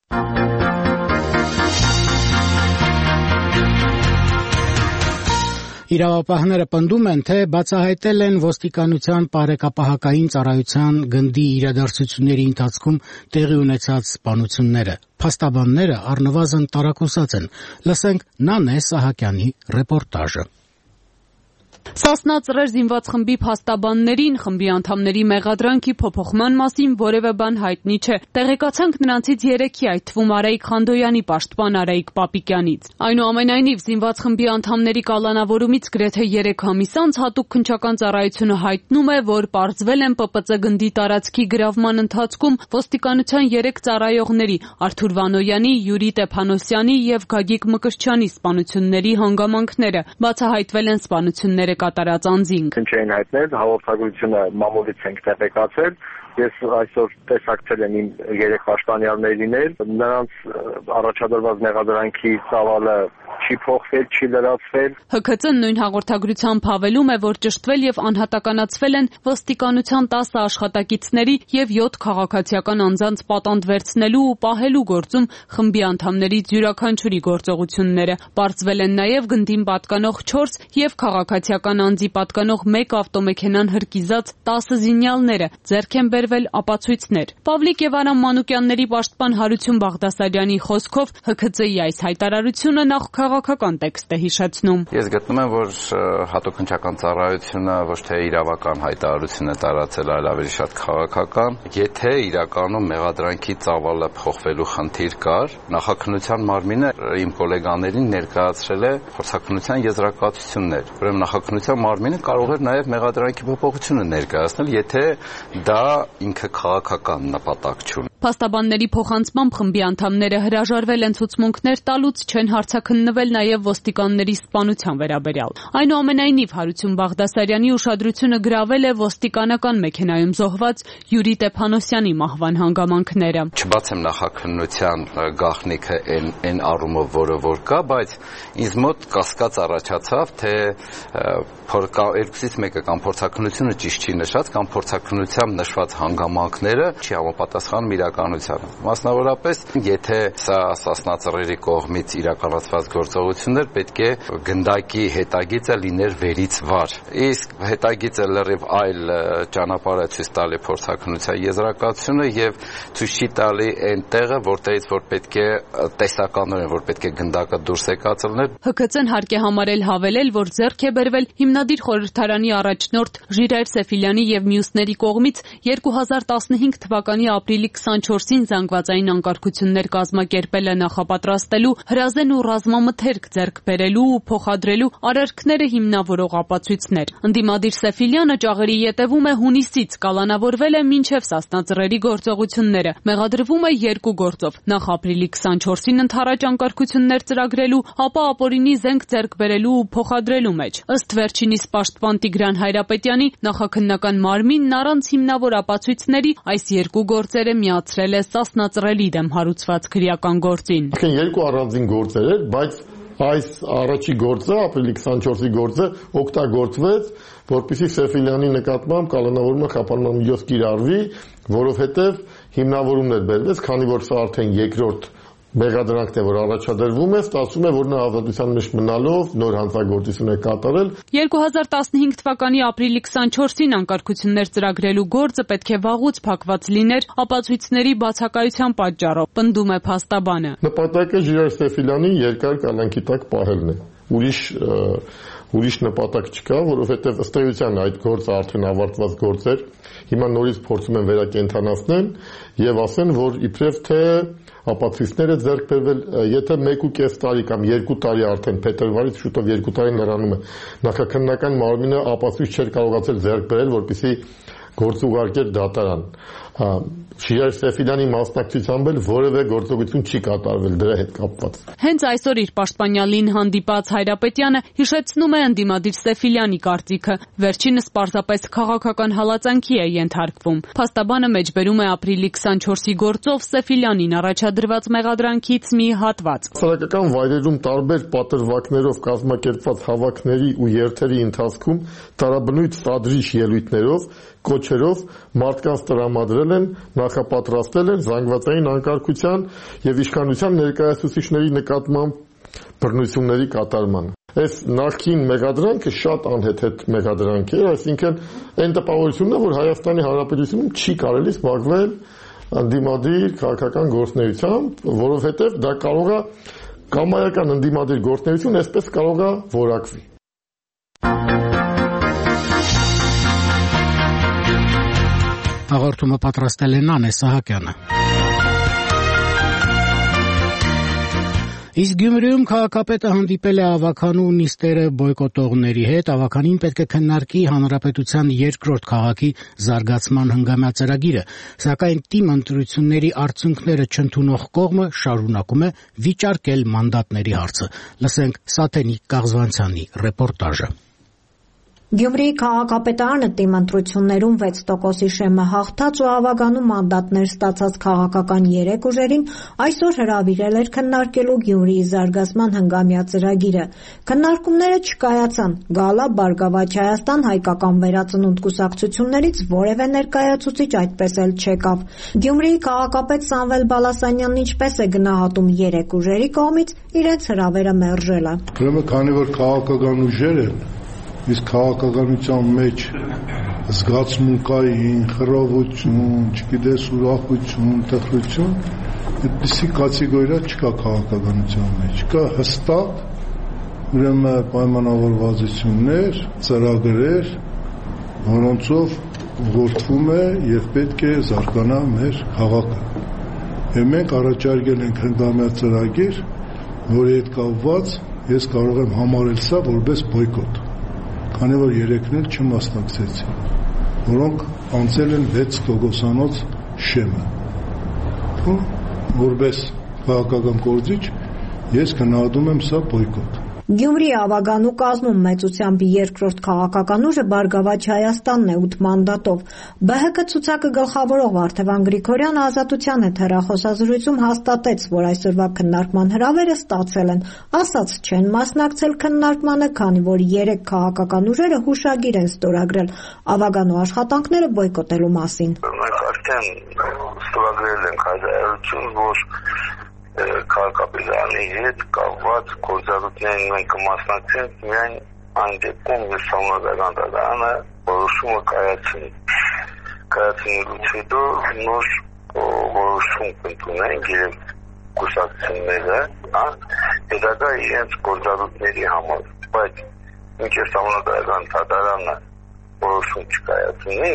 Իրավապահները պնդում են, թե բացահայտել են ոստիկանության բարեկապահական ծառայության գնդի իրադարձությունների ընթացքում տեղի ունեցած սպանությունները։ Փաստաբանները առնվազն տարակուսած են։ Լսենք Նանե Սահակյանի ռեպորտաժը։ Սասնա ծռեր զինված խմբի փաստաբաններին խմբի անդամների մեղադրանքի փոփոխման մասին որևէ բան հայտնի չէ։ Տեղեկացանք նրանցից երեքի, այդ թվում Արայիկ Խանդոյանի պաշտպան Արայիկ Պապիկյանից։ Այնուամենայնիվ զինված խմբի անդամների կալանավորումից գրեթե երեք ամիս անց հատուկ քննչական ծառայությունը հայտնում է, որ պարզվել են ՊՊԾ գնդի տարածքի գրավման ընթացքում ոստիկանության երեք ծառայողների Արթուր Վանոյանի, Յուրի Տեփանոսյանի եւ Գագիկ Մկրտչյանի սպանությունների հանգամանքները։ Բացահայտվել են սպանությունները կատարած անձինք։ Ինչ էին հայտնել, հաղորդագրությունը մամուլից ենք տեղեկացել։ Ես այսօր տեսակցել եմ իմ երեք պաշտպանյալներին, նրանց առաջադրված մեղադրանքի ծավալը չի փոխվել, չի լրացվել։ ՀՔԾ-ն նույն հաղորդագրությամբ հավելում է, որ ճշտվել եւ անհատականացվել են ոստիկանության տասը աշխատակիցների եւ յոթ քաղաքացիական անձանց պատանդ վերցնելու ու պահելու գործում խմբի անդամներից յուրաքանչյուրի գործողությունները։ Պարզվել են նաեւ գնդին պատկանող չորս եւ քաղաքացիական անձի պատկանող մեկ ավտոմեքենան հրկիզած տասը զինյալները, ձեռք են բերվել ապացույցներ։ Պավլիկ եւ Արամ Մանուկյանների պաշտպան Հարություն Բաղդասարյանի խոսքով Հ K C-ի այս հայտարարությունը նախ քաղաքական տեքստ է հիշեցնում։ Ես գտնում եմ, որ հատուկ հնչական ծառայությունը ոչ թե իրավական հայտարարություն է տարածել, այլ ավելի շատ քաղաքական։ Եթե իրականում մեղադրանքի ծավալը փոխվելու խնդիր կար, նախաքննության մարմինը իմ գոլեգաներին ներկայացրել է փորձաքննության եզրակացություններ։ Ուրեմն նախաքննության մարմինը կարող էր նաև մեղադրանքի փոփոխությունը ներկայացնել, եթե դա ինքը քաղաքական նպատակ չունի։ Փաստաբանների փոխանցմամբ խմբի անդամները հրաժարվել են ցուցմունքներ տալուց, չեն հարցաքննվել նաև ոստիկանների սպանության վերաբերյալ։ Այնուամենայնիվ Հարություն Բաղդասարյանի ուշադրությունը գրավել է ոստիկանական մեքենայում զոհված Յուրի Տեփանոսյանի մահվան հանգամանքները։ Չբացեմ նախաքննության գաղտնիքը այն այն առումով, որը որ կա, բայց ինձ մոտ կասկած առաջացավ, թե երկուսից մեկը կամ փորձաքննությունը ճիշտ չի նշած, կամ փորձաքննությամբ նշված հանգամանքները չի համապատասխանում իրականությանը։ Մասնավորապես, եթե սա Սասնա Ծռերի կողմից իրականացված գործողություններ, պետք է գնդակի հետագիծը լիներ վերից վար։ Իսկ հետագիծը լրիվ այլ ճանապարհ է ցույց տալի փորձաքննության եզրակացությունը եւ ցույց չի տալի այն տեղը, որտեղից որ պետք է տեսականորեն, որ պետք է գնդակը դուրս եկածելներ։ Հ K C-ն հարկ է համարել հավելել, որ ձեռք է բերվել հիմնադիր խորհրդարանի առաջնորդ Ժիրայր Սեֆիլյանի եւ մյուսների կողմից երկու հազար տասնհինգ թվականի ապրիլի քսանչորսին զանգվածային անկարգություններ կազմակերպելը նախապատրաստելու, հրազեն ու ռազմամթերք ձեռք բերելու ու փոխադրելու արարքները հիմնավորող ապացույցներ։ Ընդդիմադիր Սեֆիլյանը ճաղերի ետևում է հունիսից, կալանավորվել է մինչև Սասնա Ծռերի գործողությունները։ Մեղադրվում է երկու գործով՝ նախ ապրիլի քսանչորսին ընդառաջ անկարգություններ ծրագրելու, ապա ապօրինի զենք ձեռք բերելու ու փոխադրելու մեջ։ Ըստ վերջինիս պաշտպան Տիգրան Հայրապետյանի, նախաքննական մարմինն առանց հիմնավոր ապացույցների այս երկու գործերը միացրել է Սասնա Ծռերի դեմ հարուցված քրեական գործին։ Երկու առանձին գործեր էր, բայց այս առաջի գործը, ապրիլի քսանչորսի գործը օգտագործվեց, որպեսզի Սեֆիլյանի նկատմամբ կալանավորումը խափանման կիրառվի, որովհետև հիմնավորումներ բերվեց, քանի որ սա արդեն երկրորդ մեղադրանքն է, որ առաջադրվում է, ստացվում է, որ նա ազատության մեջ մնալով նոր հանցագործություն է կատարել։ երկու հազար տասնհինգ թվականի ապրիլի քսանչորսին անկարգություններ ծրագրելու գործը պետք է վաղուց փակված լիներ ապացույցների բացակայության պատճառով, պնդում է փաստաբանը։ Նպատակը Ժիրայր Սեֆիլյանին երկար կալանքի տակ պահելն է։ Ուրիշ ուրիշ նպատակ չկա, որովհետև ըստ էության այդ գործը արդեն ավարտված գործ էր։ Հիմա նորից փորձում են վերակենդանացնել եւ ասեն, որ իբրև թե ապացույցները ձեռք բերվել, եթե մեկ ու կես տարի կամ երկու տարի արդեն փետրվարից շուտով երկու տարի լրանում է, նախաքննական մարմինը ապացույց չէր կարողացել ձեռք բերել, որպեսզի գործ ուղարկեր դատարան։ Ժիրայր Սեֆիլյանի մասնակցությամբ էլ որևէ գործողություն չի կատարվել դրա հետ կապված։ Հենց այսօր իր պաշտպանյալին հանդիպած Հայրապետյանը հիշեցնում է ընդդիմադիր Սեֆիլյանի կարծիքը։ Վերջինս պարզապես քաղաքական հալածանքի է ենթարկվում։ Փաստաբանը մեջբերում է ապրիլի քսանչորսի գործով Սեֆիլյանին առաջադրված մեղադրանքից մի հատված։ Սարակական վայրերում տարբեր պատրվակներով կազմակերպված հավաքների ու երթերի ընթացքում տարաբնույթ սադրիչ ելույթներով, կոչերով մարդկանց տրամադրել են, նախապատրաստել են զանգվածային անկարգության եւ իշխանության ներկայացուցիչների նկատմամբ բռնությունների կատարմանը։ Այս նախկին մեղադրանքը շատ անհեթեթ մեղադրանք է, այսինքն այն տպավորությունն է, որ Հայաստանի Հանրապետությունում չի կարելի զբաղվել ընդդիմադիր քաղաքական գործունեությամբ, որովհետեւ դա կարող է կամայական ընդդիմադիր գործունեություն այսպես կարող է որակվի։ Հաղորդումը պատրաստել է Նանե Սահակյանը։ Իսկ Գյումրիում քաղաքապետը հանդիպել է ավականու նիստերը բոյկոտողների հետ, ավականին պետք է քննարկի հանրապետության երկրորդ քաղաքի զարգացման հնգամյա ծրագիրը, սակայն թիմ ընտրությունների արդյունքները չընդունող կողմը շարունակում է վիճարկել մանդատների հարցը։ Լսենք Սաթենիկ Կաղզվանցյանի ռեպորտաժը։ Գյումրիի քաղաքապետարանը թիմ ընտրություններում վեց տոկոսի շեմը հաղթած ու ավագանու մանդատներ ստացած քաղաքական երեք ուժերին այսօր հրավիրել էր քննարկելու Գյումրիի զարգացման հնգամյա ծրագիրը։ Քննարկումները չկայացան։ Գալա Բարգավաճ Հայաստան հայկական վերածնունդ կուսակցություններից որևէ ներկայացուցիչ այդպես էլ չեկավ։ Գյումրիի քաղաքապետ Սամվել Բալասանյանն ինչպես է գնահատում երեք ուժերի կողմից իրենց հրավերը մերժելը։ Ուրեմն քանի որ քաղաքական ուժեր են, իսկ քաղաքականության մեջ զգացմունքային խռովություն, չգիտես ուրախություն, տխրություն, այդպիսի կատեգորիա չկա քաղաքականության մեջ, չկա հստակ ուրեմն պայմանավորվածություններ, ծրագրեր, որոնցով ուղղորդվում է եւ պետք է զարգանա մեր քաղաքը։ Եվ մենք առաջարկել ենք հնգամյա ծրագիր, որի հետ կապված ես կարող եմ համարել սա որպես բոյկոտ, քանի որ երեքն էլ չմասնակցեցին, որոնք անցել են վեց տոկոսանոց շեմը։ Որպես քաղաքական գործիչ ես քննադում եմ սա բոյկոտ։ Գյումրի ավագանու կազմում մեծությամբ երկրորդ քաղաքական ուժը Բարգավաճ Հայաստանն է ութ մանդատով։ Բ Հ Կ ցուցակը գլխավորող Վարդևան Գրիգորյանը Ազատության հետ հեռախոսազրույցում հաստատեց, որ այսօրվա քննարկման հրավերը ստացել են, ասաց չեն մասնակցել քննարկմանը, քանի որ երեք քաղաքական ուժերը հուշագիր են ստորագրել ավագանու աշխատանքները բոյկոտելու մասին։ Մենք արդեն ստորագրել ենք հայտարարություն, որ քաղաքապետարանի հետ կապված գործառույթներին մենք կմասնակցենք միայն այն դեպքում, որ Սահմանադրական դատարանը որոշումը կայացնի։ Կայացնելուց հետո նոր որոշում կընդունենք եւ կուսակցությունները, հետագա իրենց գործառույթների համար, բայց մինչև Սահմանադրական դատարանը որոշում չկայացնի,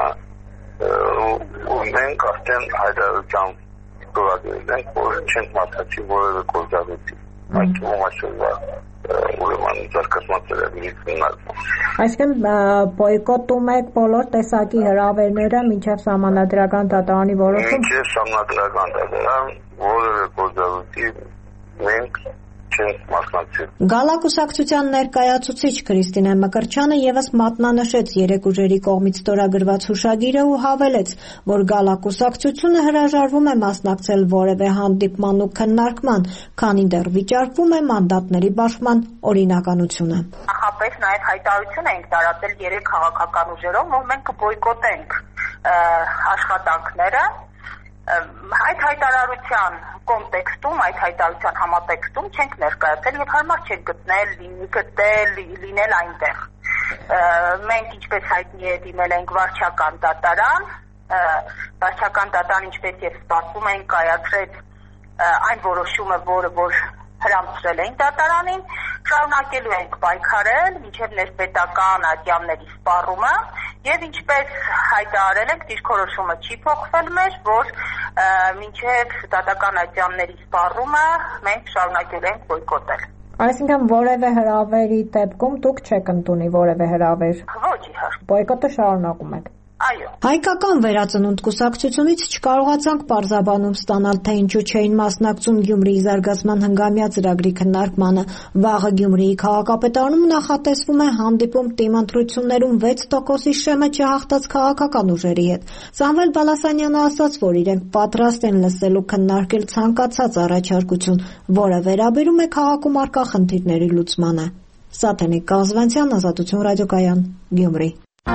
մենք արդեն հայտարարությամբ ստորագրել ենք, որ չենք մասնակցի որևէ գործառույթի, այդ թվում այսօրվա ուրեմն զարգացման ծրագրի քննարկման։ Այսինքն բոյկոտում եք բոլոր տեսակի հրավերները մինչև Սահմանադրական դատարանի որոշում։ Մինչև Սահմանադրական դատարան որևէ գործառույթի մենք չենք մասնակցել։ Գալակուսակցության ներկայացուցիչ Քրիստինե Մկրտչյանը եւս մատնանշեց երեք ուժերի կողմից ստորագրված հուշագիրը ու հավելեց, որ Գալակուսակցությունը հրաժարվում է մասնակցել որևէ հանդիպման ու քննարկման, քանի դեռ վիճարկվում է մանդատների բաշխման օրինականությունը։ Նախապես նաև հայտարարություն ենք տարածել երեք քաղաքական ուժերով, որ մենք կբոյկոտենք աշխատանքները։ Այդ հայտարարության կոնտեքստում, այդ հայտարարության համատեքստում չենք ներկայացել եւ հարմար չենք գտնել, գտել, լինել այնտեղ։ Մենք ինչպես հայտնի է դիմել ենք վարչական դատարան, վարչական դատարան ինչպես եւ սպասում ենք կայացրեց այն որոշումը, որը որ հրամցրել էին դատարանին, շարունակելու ենք պայքարել մինչև ներպետական ատյանների սպառումը եւ ինչպես հայտարարել ենք, դիրքորոշումը չի փոխվել մեր, որ մինչև դատական ատյանների սպառումը մենք շարունակելու ենք բոյկոտել։ Այսինքն որևէ հրավերի դեպքում դուք չեք ընդունի որևէ հրավեր։ Ոչ, իհարկե։ Բոյկոտը շարունակում եք։ Այո։ Հայկական վերածնունդ կուսակցությունից չկարողացանք պարզաբանում ստանալ, թե ինչու չէին մասնակցում Գյումրիի զարգացման հնգամյա ծրագրի քննարկմանը։ Վաղը Գյումրիի քաղաքապետարանում նախատեսվում է հանդիպում թիմ ընտրություններում վեց տոկոսի շեմը չհաղթած քաղաքական ուժերի հետ։ Սամվել Բալասանյանը ասաց, որ իրենք պատրաստ են լսելու քննարկել ցանկացած առաջարկություն, որը վերաբերում է քաղաքում առկա խնդիրների լուծմանը։ Սաթենիկ Կազվանցյան, Ազատություն ռադիոկայան, Գյումրի։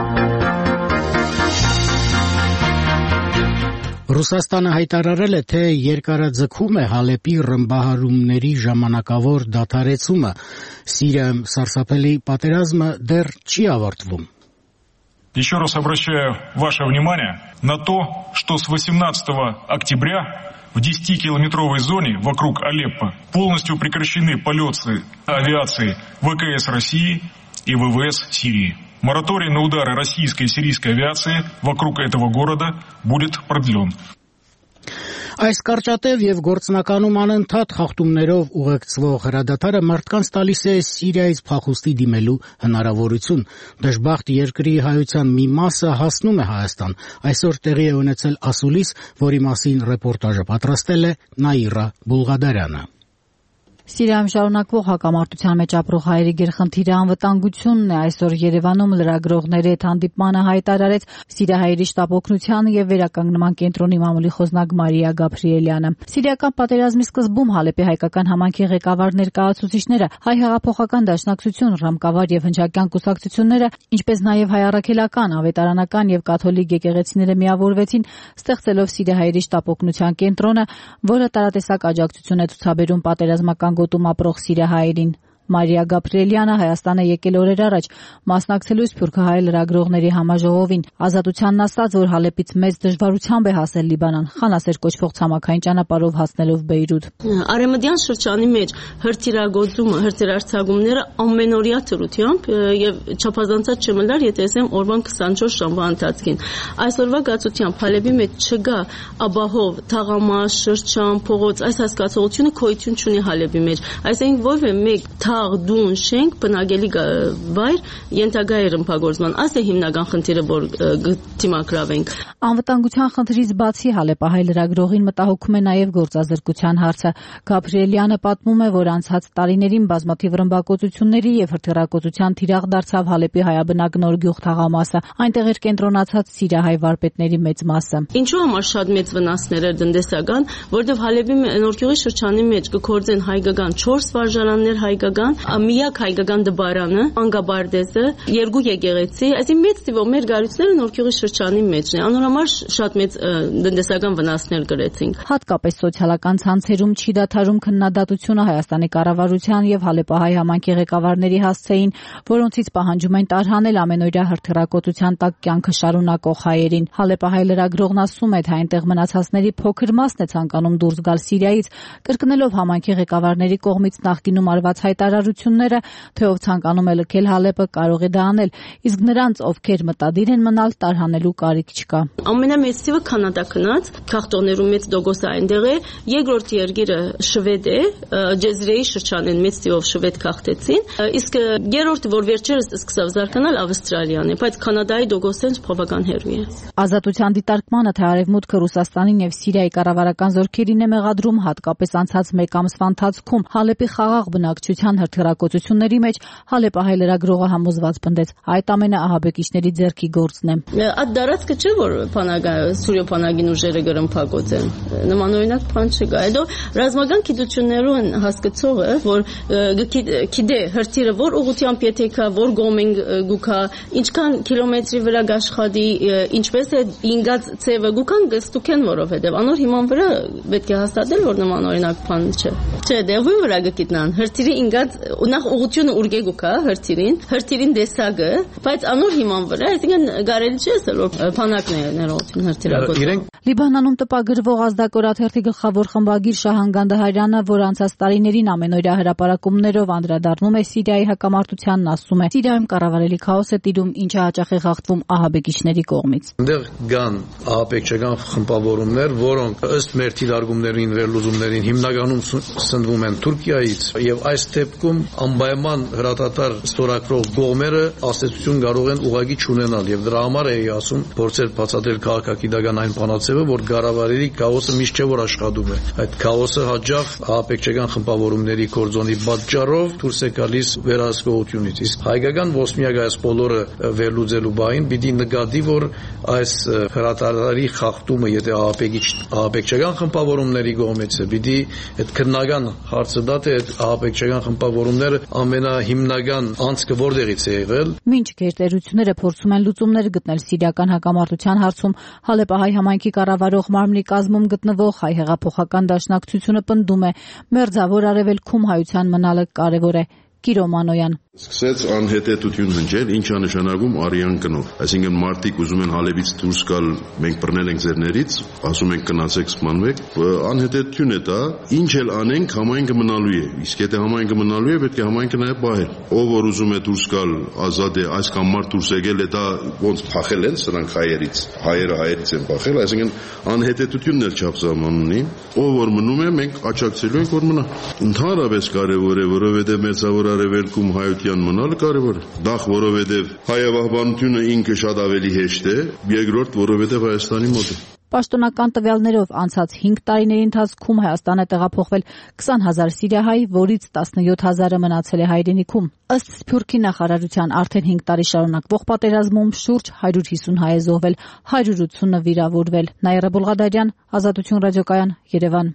Ռուսաստանը հայտարարել է, թե երկարաձգում է Հալեպի ռմբահարումների ժամանակավոր դադարեցումը, Սիրիայում սարսափելի պատերազմը դեռ չի ավարտվում։ Еще раз обращаю ваше внимание на то, что с восемнадцатого октября в десятикилометровой зоне вокруг Алеппо полностью прекращены полеты авиации вэ ка эс России и вэ вэ эс Сирии. Мораторий на удары российской и сирийской авиации вокруг этого города будет продлен. Այս կարճատև եւ գործնականում անընդհատ խախտումներով ուղեկցվող հրադադարը մարդկանց տալիս է Սիրիայից փախուստի դիմելու հնարավորություն։ Դժբախտ երկրի հայության մի մասը հասնում է Հայաստան։ Այսօր տեղի է ունեցել ասուլիս, որի մասին ռեպորտաժը պատրաստել է Նաիրա Բուլղադարյանը։ Սիրիայում շարունակվող հակամարտության մեջ ապրող հայերի գերխնդիրը անվտանգությունն է։ Այսօր Երևանում լրագրողների հետ հանդիպմանը հայտարարեց Սիրիահայերի շտաբ օգնության եւ վերականգնման կենտրոնի մամուլի խոսնակ Մարիա Գաբրիելյանը։ Սիրիական պատերազմի սկզբում Հալեպի հայկական համայնքի ղեկավար ներկայացուցիչները, հայ հեղափոխական դաշնակցություն, ռամկավար եւ հնչակյան կուսակցությունները, ինչպես նաեւ հայ առաքելական, ավետարանական եւ կաթոլիկ եկեղեցիները միավորվեցին, ստեղծելով Սիրիահայերի շտաբ օգնության կենտրոնը, որը տարատեսակ աջակցություն է ցուցաբերում պատերազմական գոտում ապրող սիրիահայերին։ Մարիա Գաբրիելյանը Հայաստան է եկել օրեր առաջ մասնակցելու սփյուռքահայ լրագրողների համաժողովին։ Ազատությանն ասաց, որ Հալեպից մեծ դժվարությամբ է հասել Լիբանան, Խանասեր կոչվող ցամաքային ճանապարհով հասնելով Բեյրութ։ Արևմտյան շրջանի մեջ հրթիռագործումը, հրթիռարձակումները ամենօրյա թրությամբ եւ չափազանցած չմլար, եթե ասեմ օրվան քսանչորս ժամվա ընթացքին։ Այսօրվա գացությամբ Հալեպի մեջ չկա աբահով, թաղամաս, շրջան, փողոց, այս հասկացողությունը գոյություն չունի Հալեպի մեջ։ Այսինքն որևէ մեկ թաղ, դուն, շենք, բնակելի վայր ենթակա է ռմբակոծման։ Այս է հիմնական խնդիրը, որ դիմակրավենք։ Անվտանգության խնդրից բացի Հալեպահայ լրագրողին մտահոգում է նաև գործազրկության հարցը։ Գաբրիելյանը պատմում է, որ անցած տարիներին բազմաթիվ ռմբակոծությունների եւ հրթիռակոծության թիրախ դարձավ Հալեպի հայաբնակ Նոր գյուղ թաղամասը։ Այնտեղ էր կենտրոնացած սիրիահայ վարպետների մեծ մասը։ Ինչու համար շատ մեծ վնասներ էր տնտեսական, որովհետեւ Հալեպի Նոր գյուղի շրջանի մեջ կգործեն հայկական չորս վարժարաններ հայկական, միակ հայկական դպարանը, Անգաբարդեզը, երկու եկեղեցի, այսինքն մեծ թվով մեր գարույցները Նոր գյուղի շրջանի մեջն է։ Անորոշ շատ մեծ տնտեսական վնասներ կրեցինք։ Հատկապես սոցիալական ցանցերում չի դադարում քննադատությունը Հայաստանի կառավարության եւ Հալեպահայ համայնքի ղեկավարների հասցեին, որոնցից պահանջում են տարհանել ամենօրյա հրթիռակոծության տակ կյանքը շարունակող հայերին։ Հալեպահայ լրագրողն ասում է, թե այնտեղ մնացածների փոքր մասն է ցանկանում դուրս գալ Սիրիայից, կրկնելով համայնքի ղեկավարների կողմից նախկինում արված հայտարարությունները, թե ով ցանկանում է լքել Հալեպը, կարող է դա անել, իսկ նրանց, ովքեր մտադիր են մնալ, տարհանելու կարիք չկա։ Ամենամեծ թիվը կանադակնած, քաղաքտողներում մեծ դոգոսը այնտեղ է, երկրորդ երկիրը Շվեդ է, Ջեզրեի շրջանին մեծ թիվով շվեդ քաղաքտեցին, իսկ երրորդը, որ վերջերս սկսավ զարգանալ, Ավստրալիան է, բայց Կանադայի դոգոսը բավական հեռու է։ Ազատության դիտարկմանը, թե Արևմուտքը Ռուսաստանին եւ Սիրիայի կառավարական զորքերին է մեղադրում, հատկապես անցած մեկ ամսվա ընթացքում Հալեպի խաղաղ բնակչության հրթիռակոծությունների մեջ Հալեպահայ լրագրողը համոզված պնդեց, այդ ամենը ահաբեկիչների ձեռքի գործն է։ Այդ դարածքը չէ, որ Սուրիա բանակին ուժերը գրմփակոծեն։ Նմանօրինակ բան չկա։ Հետո ռազմական գիտություններուն հասկացողը, որ գիտե հրթիռը որ ուղղությամբ եթե կա, որ գոմինգ գուքա, ինչքան կիլոմետրի վրա աշխատի, ինչպես է ինգած ցևը գուքան գստուքեն, որովհետև անոր հիման վրա պետք է հաստատել, որ նմանօրինակ բան չէ։ Չէ, դեղույն վրա գտնան հրթիռի ինգած նախ ուղղությունը ուրգե գուքա հրթիռին, հրթիռին դեսագը, բայց անոր հիման վրա, այսինքն կարելի չէ ասել, որ բանակն է ներողություն հրթիռակոծում։ Լիբանանում տպագրվող ազդակորաթերթի գլխավոր խմբագիր Շահան Գանդահարյանը, որ անցած տարիներին ամենօրյա հրապարակումներով անդրադառնում է Սիրիայի հակամարտությանն, ասում է. Սիրիայում կառավարելի քաոս է տիրում, ինչը հաճախ է խախտվում ահաբեկիչների կողմից։ Այնտեղ կան ահաբեկչական խմբավորումներ, որոնք ըստ մեր թիրարգումներին, վերլուծումներին հիմնականում սնվում են Թուրքիայից, եւ այս դեպքում անպայման հրատատար ստորագրող կողմերը ասացություն կարող են ուղղակի չունենալ, եւ դրա համար է ասում փորձել բացատրել քաղաքագիտական այն բանացիվը, որ կառավարելի քաոսը միշտ չէ որ աշխատում է։ Այդ քաոսը հաճախ ահաբեկչական խմբավորումների կորձոնի պատճառով դուրս է գալիս վերահսկողությունից։ Իսկ հայկական ոսմիակը այս բոլորը վերլուծելու բային պիտի նկատի, որ այս հրատարարի խախտումը, եթե ահաբեկիչ ահաբեկչական խմբավորումների կողմից է, պիտի այդ քննական հարցը դա թե այդ ահաբեկչական խմբավորումները ամենահիմնական անցքը որտեղից է եղել։ Մինչ գերտերությունները փորձում են լուծումներ գտնել սիրիական հակամարտության հարցում, Հալեպահայ համայնքի կառավարող մարմնի կազմում գտնվող հայ հեղափոխական դաշնակցությունը պնդում է, մերձավոր արևելքում հայության մնալը կարևոր է։ Կիրո Մանոյան Սկսեց անհետետություն հնչել, ինչա նշանակում արյան կնով։ Այսինքն մարդիկ ուզում են Հալեպից դուրս գալ, մենք բռնել ենք ձերներից, ասում ենք գնացեք սպանվեք, անհետետություն է դա, ինչ էլ անենք համայնքը մնալու է։ Իսկ եթե համայնքը մնալու է, պետք է համայնքը նաև պահել։ Ով որ ուզում է դուրս գալ, ազատ է, այսքան մարդ դուրս եկել է, դա ոնց փախել են սրանք հայերից, հայերը հայերից են փախել, այսինքն անհետետությունն էլ չափ զաման ունի։ Ով որ մնում է, մենք աջակցելու ենք որ մնա։ Ընդհանրապես կարևոր է, որովհետև մեծավոր արևելքում հայության մնալը կարևոր է։ Նախ որովհետև հայավահբանությունը ինքը շատ ավելի հեշտ է, երկրորդ որովհետև Հայաստանի մոտ է։ Պաշտոնական տվյալներով անցած հինգ տարիների ընթացքում Հայաստան է տեղափոխվել քսան հազար սիրիահայ, որից տասնյոթ հազարը մնացել է հայրենիքում։ Ըստ Սփյուռքի նախարարության արդեն հինգ տարի շարունակվող պատերազմում շուրջ հարյուր հիսուն հայ է զոհվել, հարյուր ութսունը վիրավորվել։ Նաիրա Բոլղադարյան, Ազատություն ռադիոկայան, Երևան։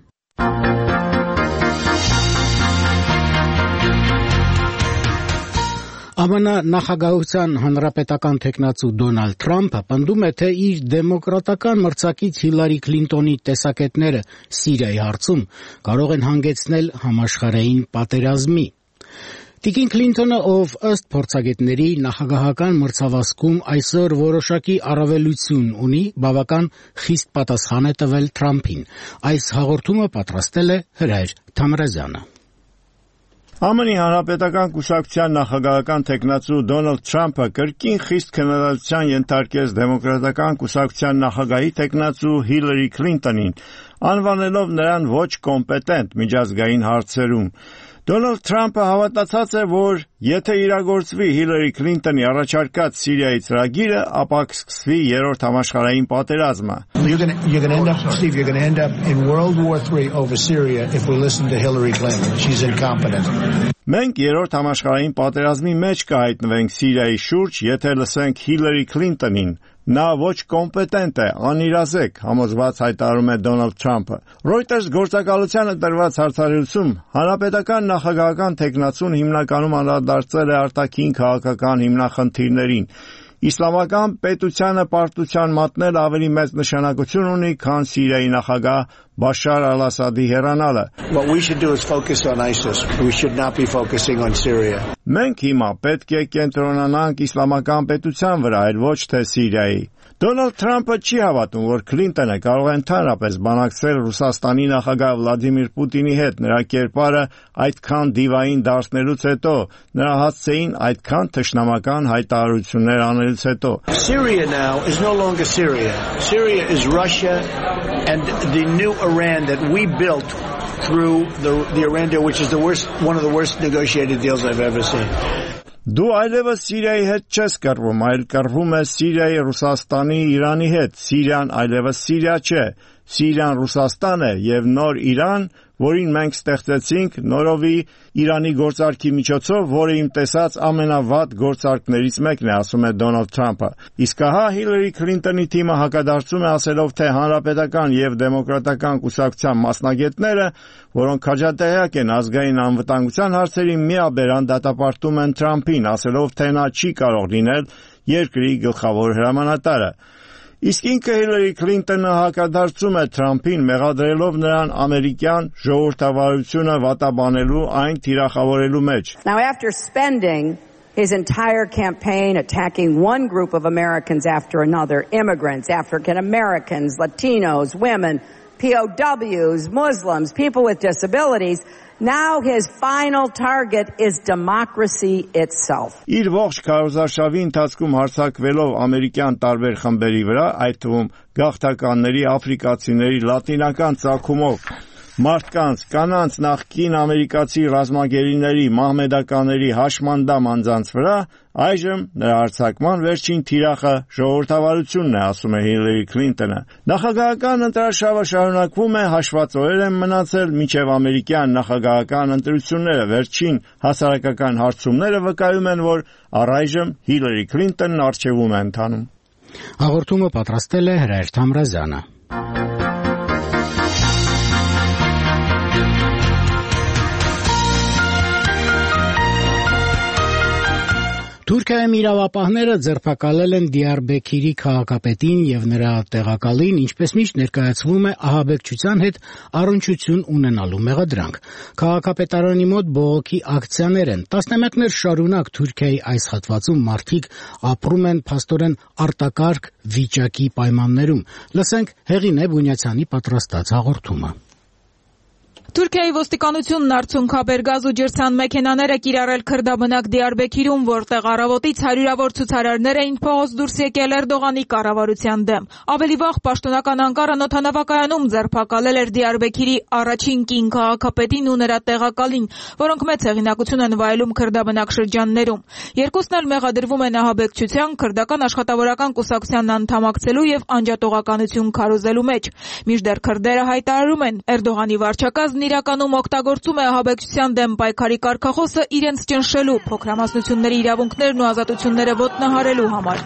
ԱՄՆ նախագահության հանրապետական թեկնածու Դոնալդ Թրամփը պնդում է, թե իր դեմոկրատական մրցակից Հիլարի Քլինտոնի տեսակետները Սիրիայի հարցում կարող են հանգեցնել համաշխարհային պատերազմի։ Տիկին Քլինթոնը, ով ըստ փորձագետների նախագահական մրցավազքում այսօր որոշակի առավելություն ունի, բավական խիստ պատասխան է տվել Թրամփին։ Այս հաղորդումը պատրաստել է Հրայր Թամրազյանը։ ԱՄՆ-ի Հանրապետական կուսակցության նախագահական թեկնածու Դոնալդ Թրամփը կրկին խիստ քննադատության ենթարկեց դեմոկրատական կուսակցության նախագահի թեկնածու Հիլարի Քլինտոնին, անվանելով նրան ոչ կոմպետենտ միջազգային հարցերում։ Դոնալդ Թրամփը հավատացած է, որ եթե իրագործվի Հիլարի Քլինտոնի առաջարկած Սիրիայի ծրագիրը, ապա կսկսվի երրորդ համաշխարհային պատերազմը։ You're going to, you're going to end up, Steve, you're going to end up in World War three over Syria if we listen to Hillary Clinton. She's incompetent. Մենք երրորդ համաշխարհային պատերազմի մեջ կհայտնվենք Սիրիայի շուրջ, եթե լսենք Հիլարի Քլինտոնին։ Նա ոչ կոմպետենտ է, անիրազեկ, համոզված հայտարարում է Դոնալդ Թրամփը։ Reuters գործակալությանը տրված հարցազրույցում հանրապետական նախագահական թեկնածուն հիմնականում անդրադարձել է արտաքին քաղաքական հիմնախնդիրներին։ Իսլամական պետությանը պարտության մատնել ավելի մեծ նշանակություն ունի, քան Սիրիայի նախագահ Բաշար al-Ասադի հեռանալը։ What we should do is focus on ISIS. We should not be focusing on Syria. Մենք հիմա պետք է կենտրոնանանք իսլամական պետության վրա, այլ ոչ թե Սիրիայի։ Դոնալդ Թրամփը չի հավատում, որ Քլինտոնը կարող է ընդհանրապես բանակցել Ռուսաստանի նախագահ Վլադիմիր Պուտինի հետ, նրա կերպարը այդքան դիվային դարձնելուց հետո, նրա հասցեին այդքան թշնամական հայտարարություններ անելուց հետո։ Syria now is no longer Syria. Syria is Russia and the new Iran that we built through the the Iran deal, which is the worst, one of the worst negotiated deals I've ever seen. Դու այլևս Սիրիայի հետ չես կռվում, այլ կռվում ես Սիրիայի, Ռուսաստանի, Իրանի հետ։ Սիրիան այլևս Սիրիա չէ, Սիրիան Ռուսաստան է եւ նոր Իրան, որին մենք ստեղծեցինք նորովի Իրանի գործարքի միջոցով, որը իմ տեսած ամենավատ գործարքներից մեկն է, ասում է Դոնալդ Թրամփը։ Իսկ ահա Հիլարի Քլինտոնի թիմը հակադարձում է, ասելով, թե հանրապետական եւ դեմոկրատական կուսակցության մասնագետները, որոնք քաջատեղյակ են ազգային անվտանգության հարցերի, միաբերան դատապարտում են Թրամփին, ասելով, թե նա չի կարող լինել երկրի գլխավոր հրամանատարը։ Իսկ ինքը Հիլարի Քլինտոնը հակադարձում է Թրամփին, մեղադրելով նրան ամերիկյան ժողովրդավարությունը վատաբանելու, այն թիրախավորելու մեջ։ Now after spending his entire campaign attacking one group of Americans after another, immigrants, African Americans, Latinos, women, P O Ws, Muslims, people with disabilities, now his final target is democracy itself. Իր ողջ քարոզարշավի ընթացքում հարձակվելով ամերիկյան տարբեր խմբերի վրա, այդ թվում գաղթականների, աֆրիկացիների, լատինական ծագումով մարդկանց, կանանց, նախկին ամերիկացի ռազմագերիների, մահմեդականների, հաշմանդամ անձանց վրա, այժմ նրա հարձակման վերջին թիրախը ժողովրդավարությունն է, ասում է Հիլարի Քլինտոնը։ Նախագահական ընտրաշավը շարունակվում է, հաշվածորեն են մնացել մինչև ամերիկյան նախագահական ընտրությունները, վերջին հասարակական հարցումները վկայում են, որ առայժմ Հիլարի Քլինտոնն առջևում է ընթանում։ Հաղորդումը պատրաստել է Հրայր Թամրազյանը։ Թուրքիայում իրավապահները ձերբակալել են Դիարբեքիրի քաղաքապետին եւ նրա տեղակալին, ինչպես միշտ ներկայացվում է ահաբեկչության հետ առնչություն ունենալու մեղադրանք։ Քաղաքապետարանի մոտ բողոքի ակցիաներ են։ Տասնամյակներ շարունակ Թուրքիայի այս հատվածում մարդիկ ապրում են փաստորեն արտակարգ վիճակի պայմաններում։ Լսենք Հեղինե Բունյացյանի պատրաստած հաղորդումը։ Թուրքիայի ոստիկանությունն արցունքաբերգազ ու ջրցան մեքենաները կիրառել քրդաբնակ Դիարբեքիրում, որտեղ առավոտից հարյուրավոր ցուցարարներ էին փողոց դուրս եկել Էրդողանի կառավարության դեմ։ Ավելի վաղ պաշտոնական Անկարան օդանավակայանում ձերբակալել էր Դիարբեքիրի առաջին կին քաղաքապետին ու նրա տեղակալին, որոնք մեծ հեղինակություն են վայելում քրդաբնակ շրջաններում։ Երկուսն էլ մեղադրվում են ահաբեկչության, քրդական աշխատավորական կուսակցությանն անդամակցելու եւ անջատողականություն քարոզելու մեջ։ Մինչդեռ քրդերը հայտարարում են, Էրդողանի վարչակազմն իրականում օգտագործում է ահաբեկչության դեմ պայքարի կարգախոսը իրենց ճնշելու, փոքրամասնությունների իրավունքներն ու ազատությունները ոտնահարելու համար։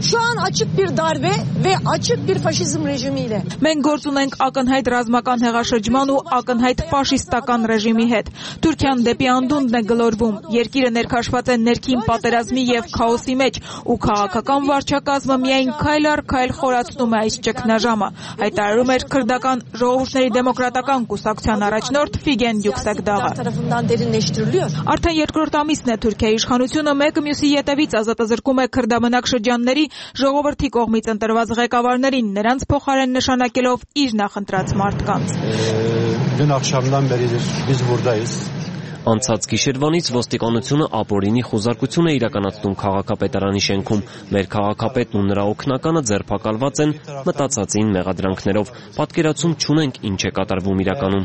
şu an açık bir darbe ve açık bir faşizm rejimiyle. Մենք գործ ունենք ակնհայտ ռազմական հեղաշրջման ու ակնհայտ ֆաշիստական ռեժիմի հետ։ Թուրքիան դեպի անդունդն է գլորվում։ Երկիրը ներքաշված է ներքին պատերազմի եւ քաոսի մեջ, ու քաղաքական վարչակազմը միայն քայլ առ քայլ խորացնում է այս ճգնաժամը, հայտարարում էր քրդական ժողովուրդների դեմոկրատական կուսակցության առաջնորդ Ֆիգեն Յուքսեքդաղը։ Արդեն երկրորդ ամիսն է Թուրքիայի իշխանությունը մեկը մյուսի ետևից ազատազրկում է քրդաբնակ շրջանների ժողովրդի կողմից ընտրված ղեկավարներին, նրանց փոխարեն նշանակելով իր նախընտրած մարդկանց։ Dün akşamdan beridir biz buradayız. Անցած գիշերվանից ոստիկանությունը ապօրինի խուզարկություն է իրականացնում քաղաքապետարանի շենքում։ Մեր քաղաքապետն ու նրա օգնականը ձերբակալված են մտածածին մեղադրանքներով։ Պատկերացում չունենք ինչ է կատարվում իրականում։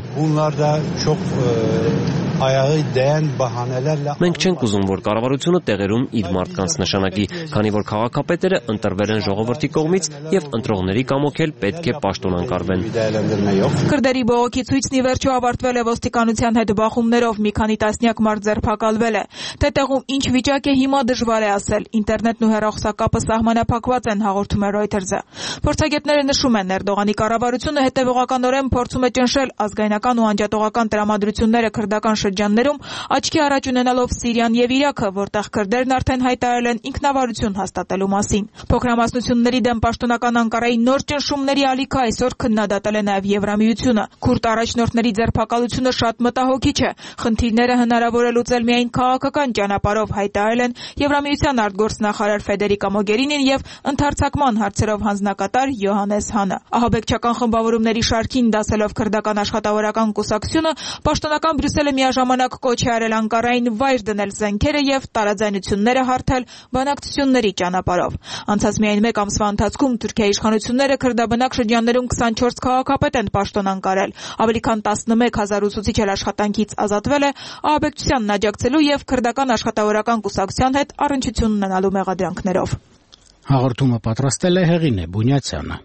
Մենք չենք ուզում, որ կառավարությունը տեղերում իր մարդկանց նշանակի, քանի որ քաղաքապետերը ընտրվել են ժողովրդի կողմից եւ ընտրողների կամոք էլ պետք է պաշտոնանկարվեն։ Քրդերի բողոքի ցույցն ի վերջո ավարտվել է ոստիկանության հետ բախումներով, մի քանի տասնյակ մարդ ձերբակալվել է։ Թե տեղում ինչ վիճակ է հիմա դժվար է ասել։ Ինտերնետն ու հեռախոսակապը սահմանափակված են, հաղորդում է Reuters-ը։ Փորձագետները նշում են, Էրդողանի կառավարությունը հետևողականորեն փորձում է ճնշել ազգայնական ու անջատողական տրամադրությունները քրդական շրջաններում, աչքի առաջ ունենալով Սիրիան եւ Իրաքը, որտեղ քրդերն արդեն հայտարարել են ինքնավարություն հաստատելու մասին։ Փոքրամասնությունների դեմ պաշտոնական Անկարայի նոր ճնշումների ալիքը այսօր քննադատել է նաեւ Եվրամիությունը։ Քուրդ առաջնորդների ձերբակալությունը շատ մտահոգիչ է։ Խնդիրները հնարավոր է լուծել միայն քաղաքական ճանապարհով, հայտարարել են Եվրամիության արտգործնախարար Ֆեդերիկա Մոգերինին եւ ընդհանրացակման հարցերով հանձնակատար Յոհանես Հանը։ Ահաբեկչական խմբավորումների շարքին դասելով քրդական աշխատավորական կուսակցությունը, պաշտոնական Բրյուսելը միաժամանակ կոչ է արել Անկարային վայր դնել զենքերը եւ տարաձայնությունները հարթել բանակցությունների ճանապարհով։ Անցած միայն մեկ ամսվա ընթացքում Թուրքիայի իշխանությունները քրդաբնակ շրջաններում քսանչորս քաղաքապետ են պաշտոնանկարել, ավելի քան տասնմեկ հազար ուսուցիչ էլ աշխատանքից ազատվել է ահաբեկչությանն աջակցելու եւ քրդական աշխատավորական կուսակցության հետ առնչություն ունենալու մեղադրանքներով։ Հաղորդումը պատրաստել է Հեղինե Բունյացյանը։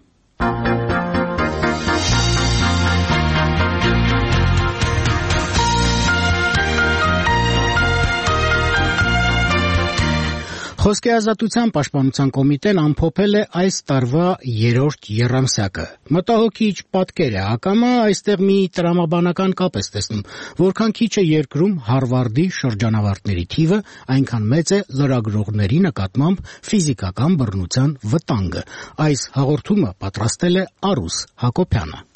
Խոսքի ազատության պաշտպանության կոմիտեն ամփոփել է այս տարվա երրորդ եռամսյակը։ Մտահոգիչ պատկեր է ակամա, այստեղ մի տրամաբանական կապ է տեսնում, որքան քիչ է երկրում Հարվարդի շրջանավարտների թիվը, այնքան մեծ է լրագրողների նկատմամբ ֆիզիկական բռնության վտանգը։ Այս հաղորդումը պատրաստել է Արուս Հակոբյանը։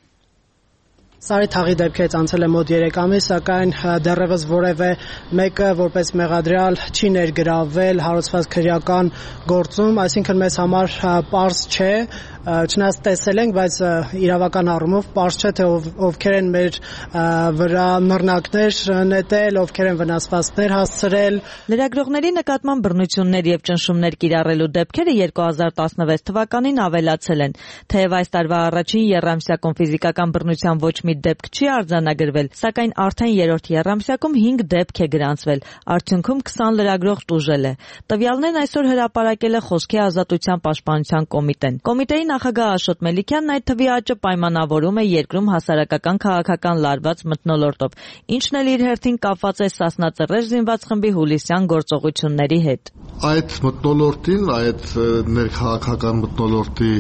Սարի թաղի դեպքերից անցել է մոտ երեք ամիս, սակայն դեռևս որևէ մեկը որպես մեղադրյալ չի ներգրավվել հարուցված քրեական գործում, այսինքն մեզ համար պարզ չէ, չնայած տեսել ենք, բայց իրավական առումով պարզ չէ, թե ովքեր են մեր վրա մռնակներ նետել, ովքեր են վնասվածքներ հասցրել։ Լրագրողների նկատմամբ բռնություններ եւ ճնշումներ կիրառելու դեպքերը երկու հազար տասնվեց թվականին ավելացել են, թեև այս տարվա առաջին եռամսյակում ֆիզիկական բռնության ոչ մի դեպք չի արձանագրվել, սակայն արդեն երրորդ եռամսյակում հինգ դեպք է գրանցվել, արդյունքում քսան լրագրող տուժել է։ Տվյալներն այսօր հրապարակել է Խոսքի ազատության պաշտպանության կոմիտեն։ Կոմիտեի նախագահ Աշոտ Մելիքյանն այդ թվի աճը պայմանավորում է երկրում հասարակական քաղաքական լարված մթնոլորտով, ինչն էլ իր հերթին կապված է Սասնա Ծռեր զինված խմբի հուլիսյան գործողությունների հետ։ Այդ մթնոլորտին, այդ ներքաղաքական մթնոլորտի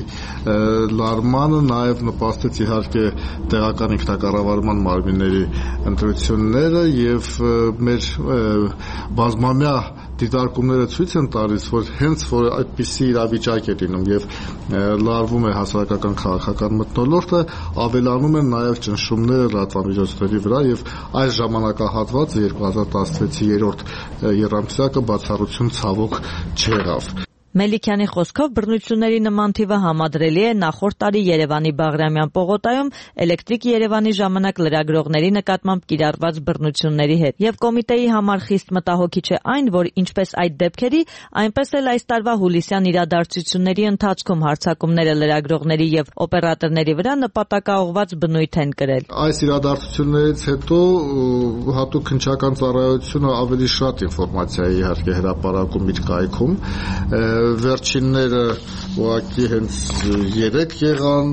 լարմանը նաև նպաստեց իհարկե տեղական ինքնակառավարման մարմինների ընտրությունները եւ մեր բազմամյա դիտարկումները ցույց են տալիս, որ հենց որ այդպիսի իրավիճակ է լինում եւ լարվում է հասարակական քաղաքական մթնոլորտը, ավելանում են նաեւ ճնշումները լրատվամիջոցների վրա եւ այս ժամանակահատվածը երկու հազար տասնվեցի երրորդ եռամսյակը բացառություն ցավոք չեղավ։ Մելիքյանի խոսքով բռնությունների նման թիվը համադրելի է նախորդ տարի Երևանի Բաղրամյան պողոտայում Էլեկտրիկ Երևանի ժամանակ լրագրողների նկատմամբ կիրառված բռնությունների հետ։ Եվ կոմիտեի համար խիստ մտահոգիչ է այն, որ ինչպես այդ դեպքերի, այնպես էլ այս տարվա հուլիսյան իրադարձությունների ընթացքում հարձակումները լրագրողների եւ օպերատորների վրա նպատակաուղղված բնույթ են կրել։ Այս իրադարձություններից հետո հատուկ քննչական ծառայությունը ավելի շատ ինֆորմացիա է իհարկե հրապարակում իր կայքում։ Վերջինները ուղղակի հենց երեք եղան,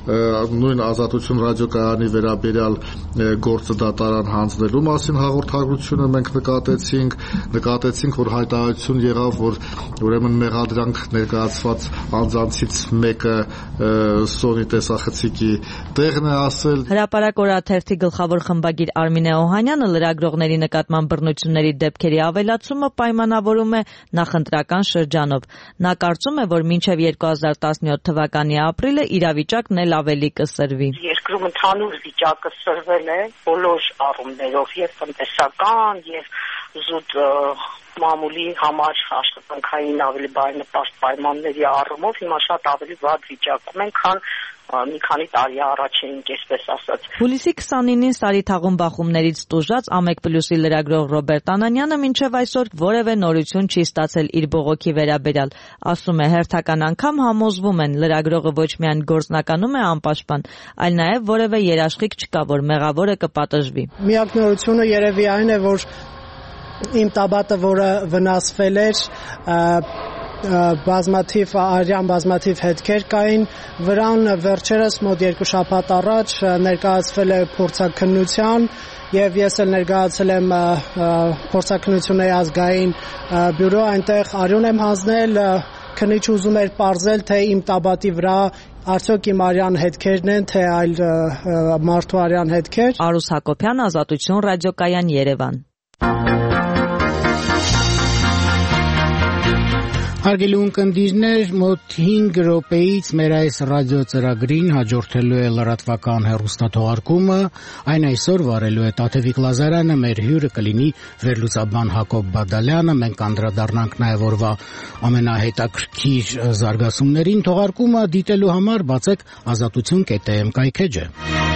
նույն Ազատություն ռադիոկայանի վերաբերյալ գործը դատարան հանձնելու մասին հաղորդագրությունը մենք նկատեցինք, նկատեցինք, որ հայտարարություն եղավ, որ ուրեմն մեղադրանք ներկայացված անձանցից մեկը Սոնի տեսախցիկի տեղն է ասել։ Հրապարակ օրաթերթի գլխավոր խմբագիր Արմինե Օհանյանը լրագրողների նկատմամբ բռնությունների դեպքերի ավելացումը պայմանավորում է նախընտրական շրջանով։ Նա կարծում է, որ մինչև երկու հազար տասնյոթ թվականի ապրիլը իրավիճակն էլ ավելի կսրվի։ Երկրում ընդհանուր վիճակը սրվել է բոլոր առումներով, եւ տնտեսական, եւ զուտ մամուլի համար աշխատանքային ավելի բարենպաստ պայմանների առումով հիմա շատ ավելի վատ վիճակում են, քան մի քանի տարի առաջ էինք, այսպես ասած։ Հուլիսի քսանինին Սարիթաղում բախումներից տուժած Ամեկ Պլյուսի լրագրող Ռոբերտ Անանյանը մինչև այսօր որևէ նորություն չի ստացել իր բողոքի վերաբերյալ։ Ասում է, հերթական անգամ համոզվում են, լրագրողը ոչ միայն գործնականում է անպաշտպան, այլ նաև որևէ երաշխիք չկա, որ մեղավորը կպատժվի։ Միակ նորությունը երևի այն է, որ իմ տաբատը, որը վնասվել էր, բազմաթիվ արյան բազմաթիվ հետքեր կային, վրան վերջերս մոտ երկու շաբաթ առաջ ներկայացվել է փորձաքննության, եւ ես էլ ներկայացել եմ փորձաքննությունների ազգային բյուրո, այնտեղ արյուն եմ հանձնել, քննիչ ուզում էր պարզել, թե իմ տաբատի վրա արդյոք իմ արյան հետքերն են, թե այլ մարդու արյան հետքեր։ Արուս Հակոբյան, Ազատություն ռադիոկայան, Երևան։ Հարգելի ունկնդիրներ, մոտ հինգ րոպեից մեր այս ռադիոծրագրին հաջորդելու է լրատվական հեռուստաթողարկումը, այն այսօր վարելու է Տաթևիկ Լազարյանը, մեր հյուրը կլինի վերլուծաբան Հակոբ Բադալյանը, մենք անդրադառնանք նաև օրվա ամենահետաքրքիր զարգացումներին, թողարկումը դիտելու համար բացեք ազատություն կետ է էմ կայքեջը։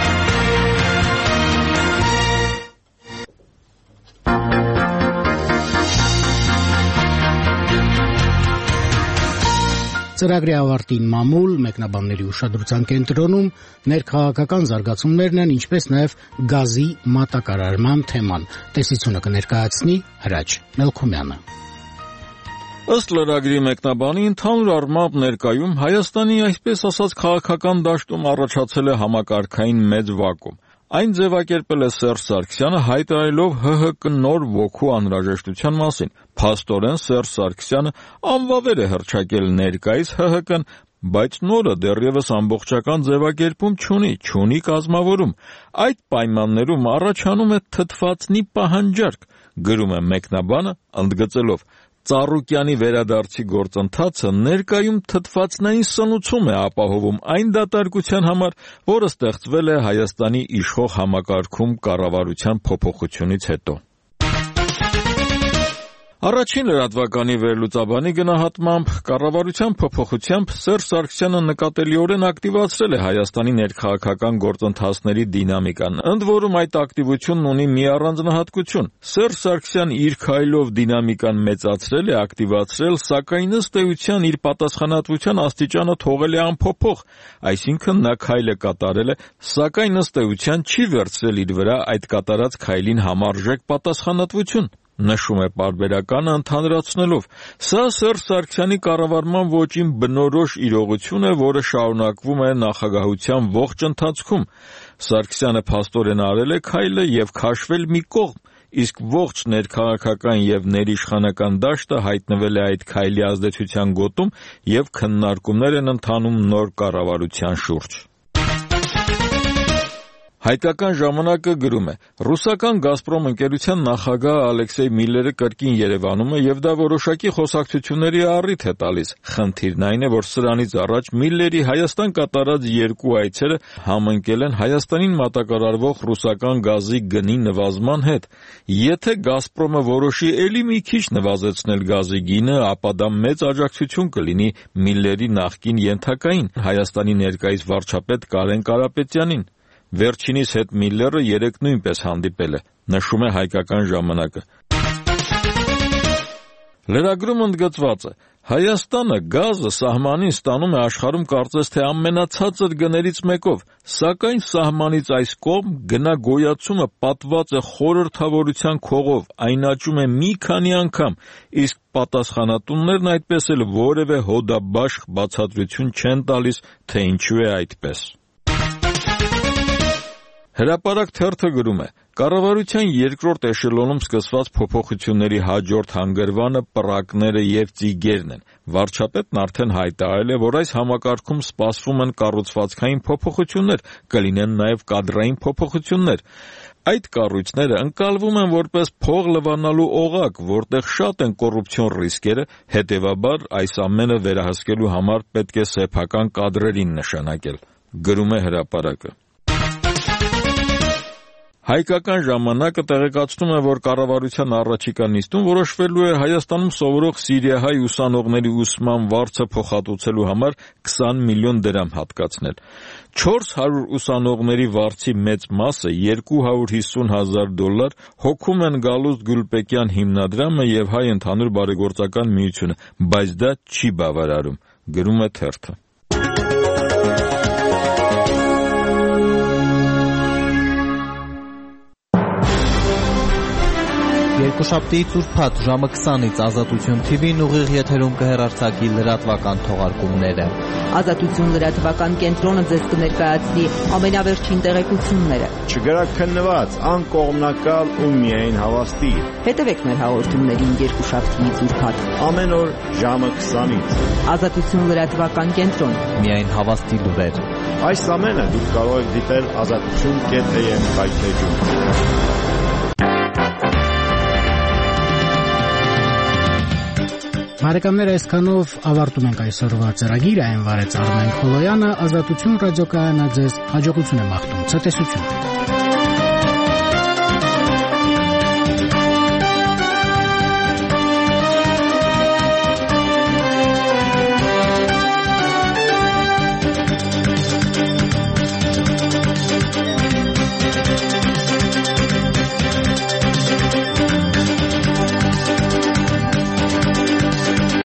Ծրագրի ավարտին մամուլ, մեկնաբանների ուշադրության կենտրոնում ներքաղաքական զարգացումներն են, ինչպես նաև գազի մատակարարման թեման։ Տեսությունը կներկայացնի Հրաչ Մելքումյանը։ Ըստ լրագրի մեկնաբանի, ընդհանուր առմամբ ներկայում Հայաստանի այսպես ասած քաղաքական դաշտում առաջացել է համակարգային մեծ վակուում։ Այն ձևակերպել է Սերժ Սարգսյանը, հայտարարելով Հ Հ Կ նոր ոգու անհրաժեշտության մասին։ Փաստորեն Սերժ Սարգսյանը անվավեր է հռչակել ներկայիս Հ Հ Կ-ն, բայց նորը դեռևս ամբողջական ձևակերպում չունի, չունի կազմավորում։ Այդ պայմաններում առաջանում է թթվածնի պահանջարկ, գրում է մեկնաբանը, ընդգծելով. Ծառուկյանի վերադարձի գործընթացը ներկայում թթվածնային սնուցում է ապահովում այն դատարկության համար, որը ստեղծվել է Հայաստանի իշխող համակարգում կառավարության փոփոխությունից հետո։ Առաջին լրատվականի վերլուծաբանի գնահատմամբ կառավարության փոփոխությամբ Սերժ Սարգսյանը նկատելիորեն ակտիվացրել է Հայաստանի ներքաղաքական գործընթացների դինամիկան, ընդ որում այդ ակտիվությունն ունի մի առանձնահատկություն։ Սերժ Սարգսյանն իր քայլով դինամիկան մեծացրել է, ակտիվացրել, սակայն ըստ էության իր պատասխանատվության աստիճանը թողել է անփոփոխ, այսինքն նա քայլը կատարել է, սակայն ըստ էության չի վերցրել իր վրա այդ կատարած քայլին համարժեք պատասխանատվություն։ Նշում է պարբերականը ընդհանրացնելով. Սա Սերժ Սարգսյանի կառավարման ոճին բնորոշ իրողություն է, որը շարունակվում է նախագահության ողջ ընթացքում։ Սարգսյանը փաստորեն արել է քայլը եւ քաշվել մի կողմ, իսկ ողջ ներքաղաքական եւ ներիշխանական դաշտը հայտնվել է այդ քայլի ազդեցության գոտում եւ քննարկումներ են ընթանում նոր կառավարության շուրջ։ Հայկական ժամանակը գրում է. Ռուսական «Գազպրոմ» ընկերության նախագահ Ալեքսեյ Միլլերը կրկին Երևանում է եւ դա որոշակի խոսակցությունների առիթ է տալիս։ Խնդիրն այն է, որ սրանից առաջ Միլլերի Հայաստան կատարած երկու այցերը համընկել են Հայաստանին մատակարարվող ռուսական գազի գնի նվազման հետ։ Եթե «Գազպրոմը» որոշի էլի մի քիչ նվազեցնել գազի գինը, ապա դա մեծ աջակցություն կլինի Միլլերի նախկին ենթակային Հայաստանի ներկայիս վարչապետ Կարեն Կարապետյանին։ Վերջինիս հետ Միլլերը երեկ նույնպես հանդիպել է, նշում է Հայկական ժամանակը։ Լրագրում ընդգծված է. Հայաստանը գազը սահմանին ստանում է աշխարհում կարծես թե ամենացածր գներից մեկով, սակայն սահմանից այս կողմ գնագոյացումը պատված է խորհրդավորության քողով, այն աճում է մի քանի անգամ, իսկ պատասխանատուններն այդպես էլ որևէ հոդաբաշխ բացատրություն չեն տալիս, թե ինչու է այդպես։ Հրապարակ թերթը գրում է. «Կառավարության երկրորդ էշելոնում սկսված փոփոխությունների հաջորդ հանգրվանը պռակները եւ ծիգերն են։ Վարչապետն արդեն հայտարարել է, որ այս համակարգում սպասվում են կառուցվածքային փոփոխություններ, կլինեն նաեւ կադրային փոփոխություններ։ Այդ կառույցները ընկալվում են որպես փող լվանալու օղակ, որտեղ շատ են կոռուպցիոն ռիսկերը, հետևաբար այս ամենը վերահսկելու համար պետք է սեփական կադրերին նշանակել», գրում է հրապարակը։ Հայկական ժամանակը տեղեկացնում է, որ կառավարության առաջիկա նիստում որոշվելու է Հայաստանում սովորող սիրիահայ ուսանողների ուսման վարձը փոխհատուցելու համար քսան միլիոն դրամ հատկացնել։ չորս հարյուր ուսանողների վարձի մեծ մասը երկու հարյուր հիսուն հազար դոլար հոգում են Գալուստ Գուլպեկյան հիմնադրամը եւ Հայ ընդհանուր բարեգործական միությունը, բայց դա չի բավարարում, գրում է թերթը։ Երկուշաբթիից ուրբաթ ժամը քսանից Ազատություն թի վին ուղիղ եթերում կհեռարձակի լրատվական թողարկումները։ Ազատություն լրատվական կենտրոնը ձեզ կներկայացնի ամենավերջին տեղեկությունները։ Չգրակ քննված, անկողմնակալ ու միայն հավաստի։ Հետևեք մեր հաղորդումներին երկուշաբթիից ուրբաթ ամեն օր ժամը քսանից։ Ազատություն լրատվական կենտրոն։ Միայն հավաստի լուրեր։ Այս ամենը դուք կարող եք դիտել ազատություն կետ էյ էմ կայքեջում։ Բարեկամներ, այսքանով ավարտում ենք այսօրվա ծրագիրը, այն վարեց Արմեն Խոլոյանը, Ազատություն ռադիոկայանը ձեզ հաջողություն է մաղթում, ցտեսություն։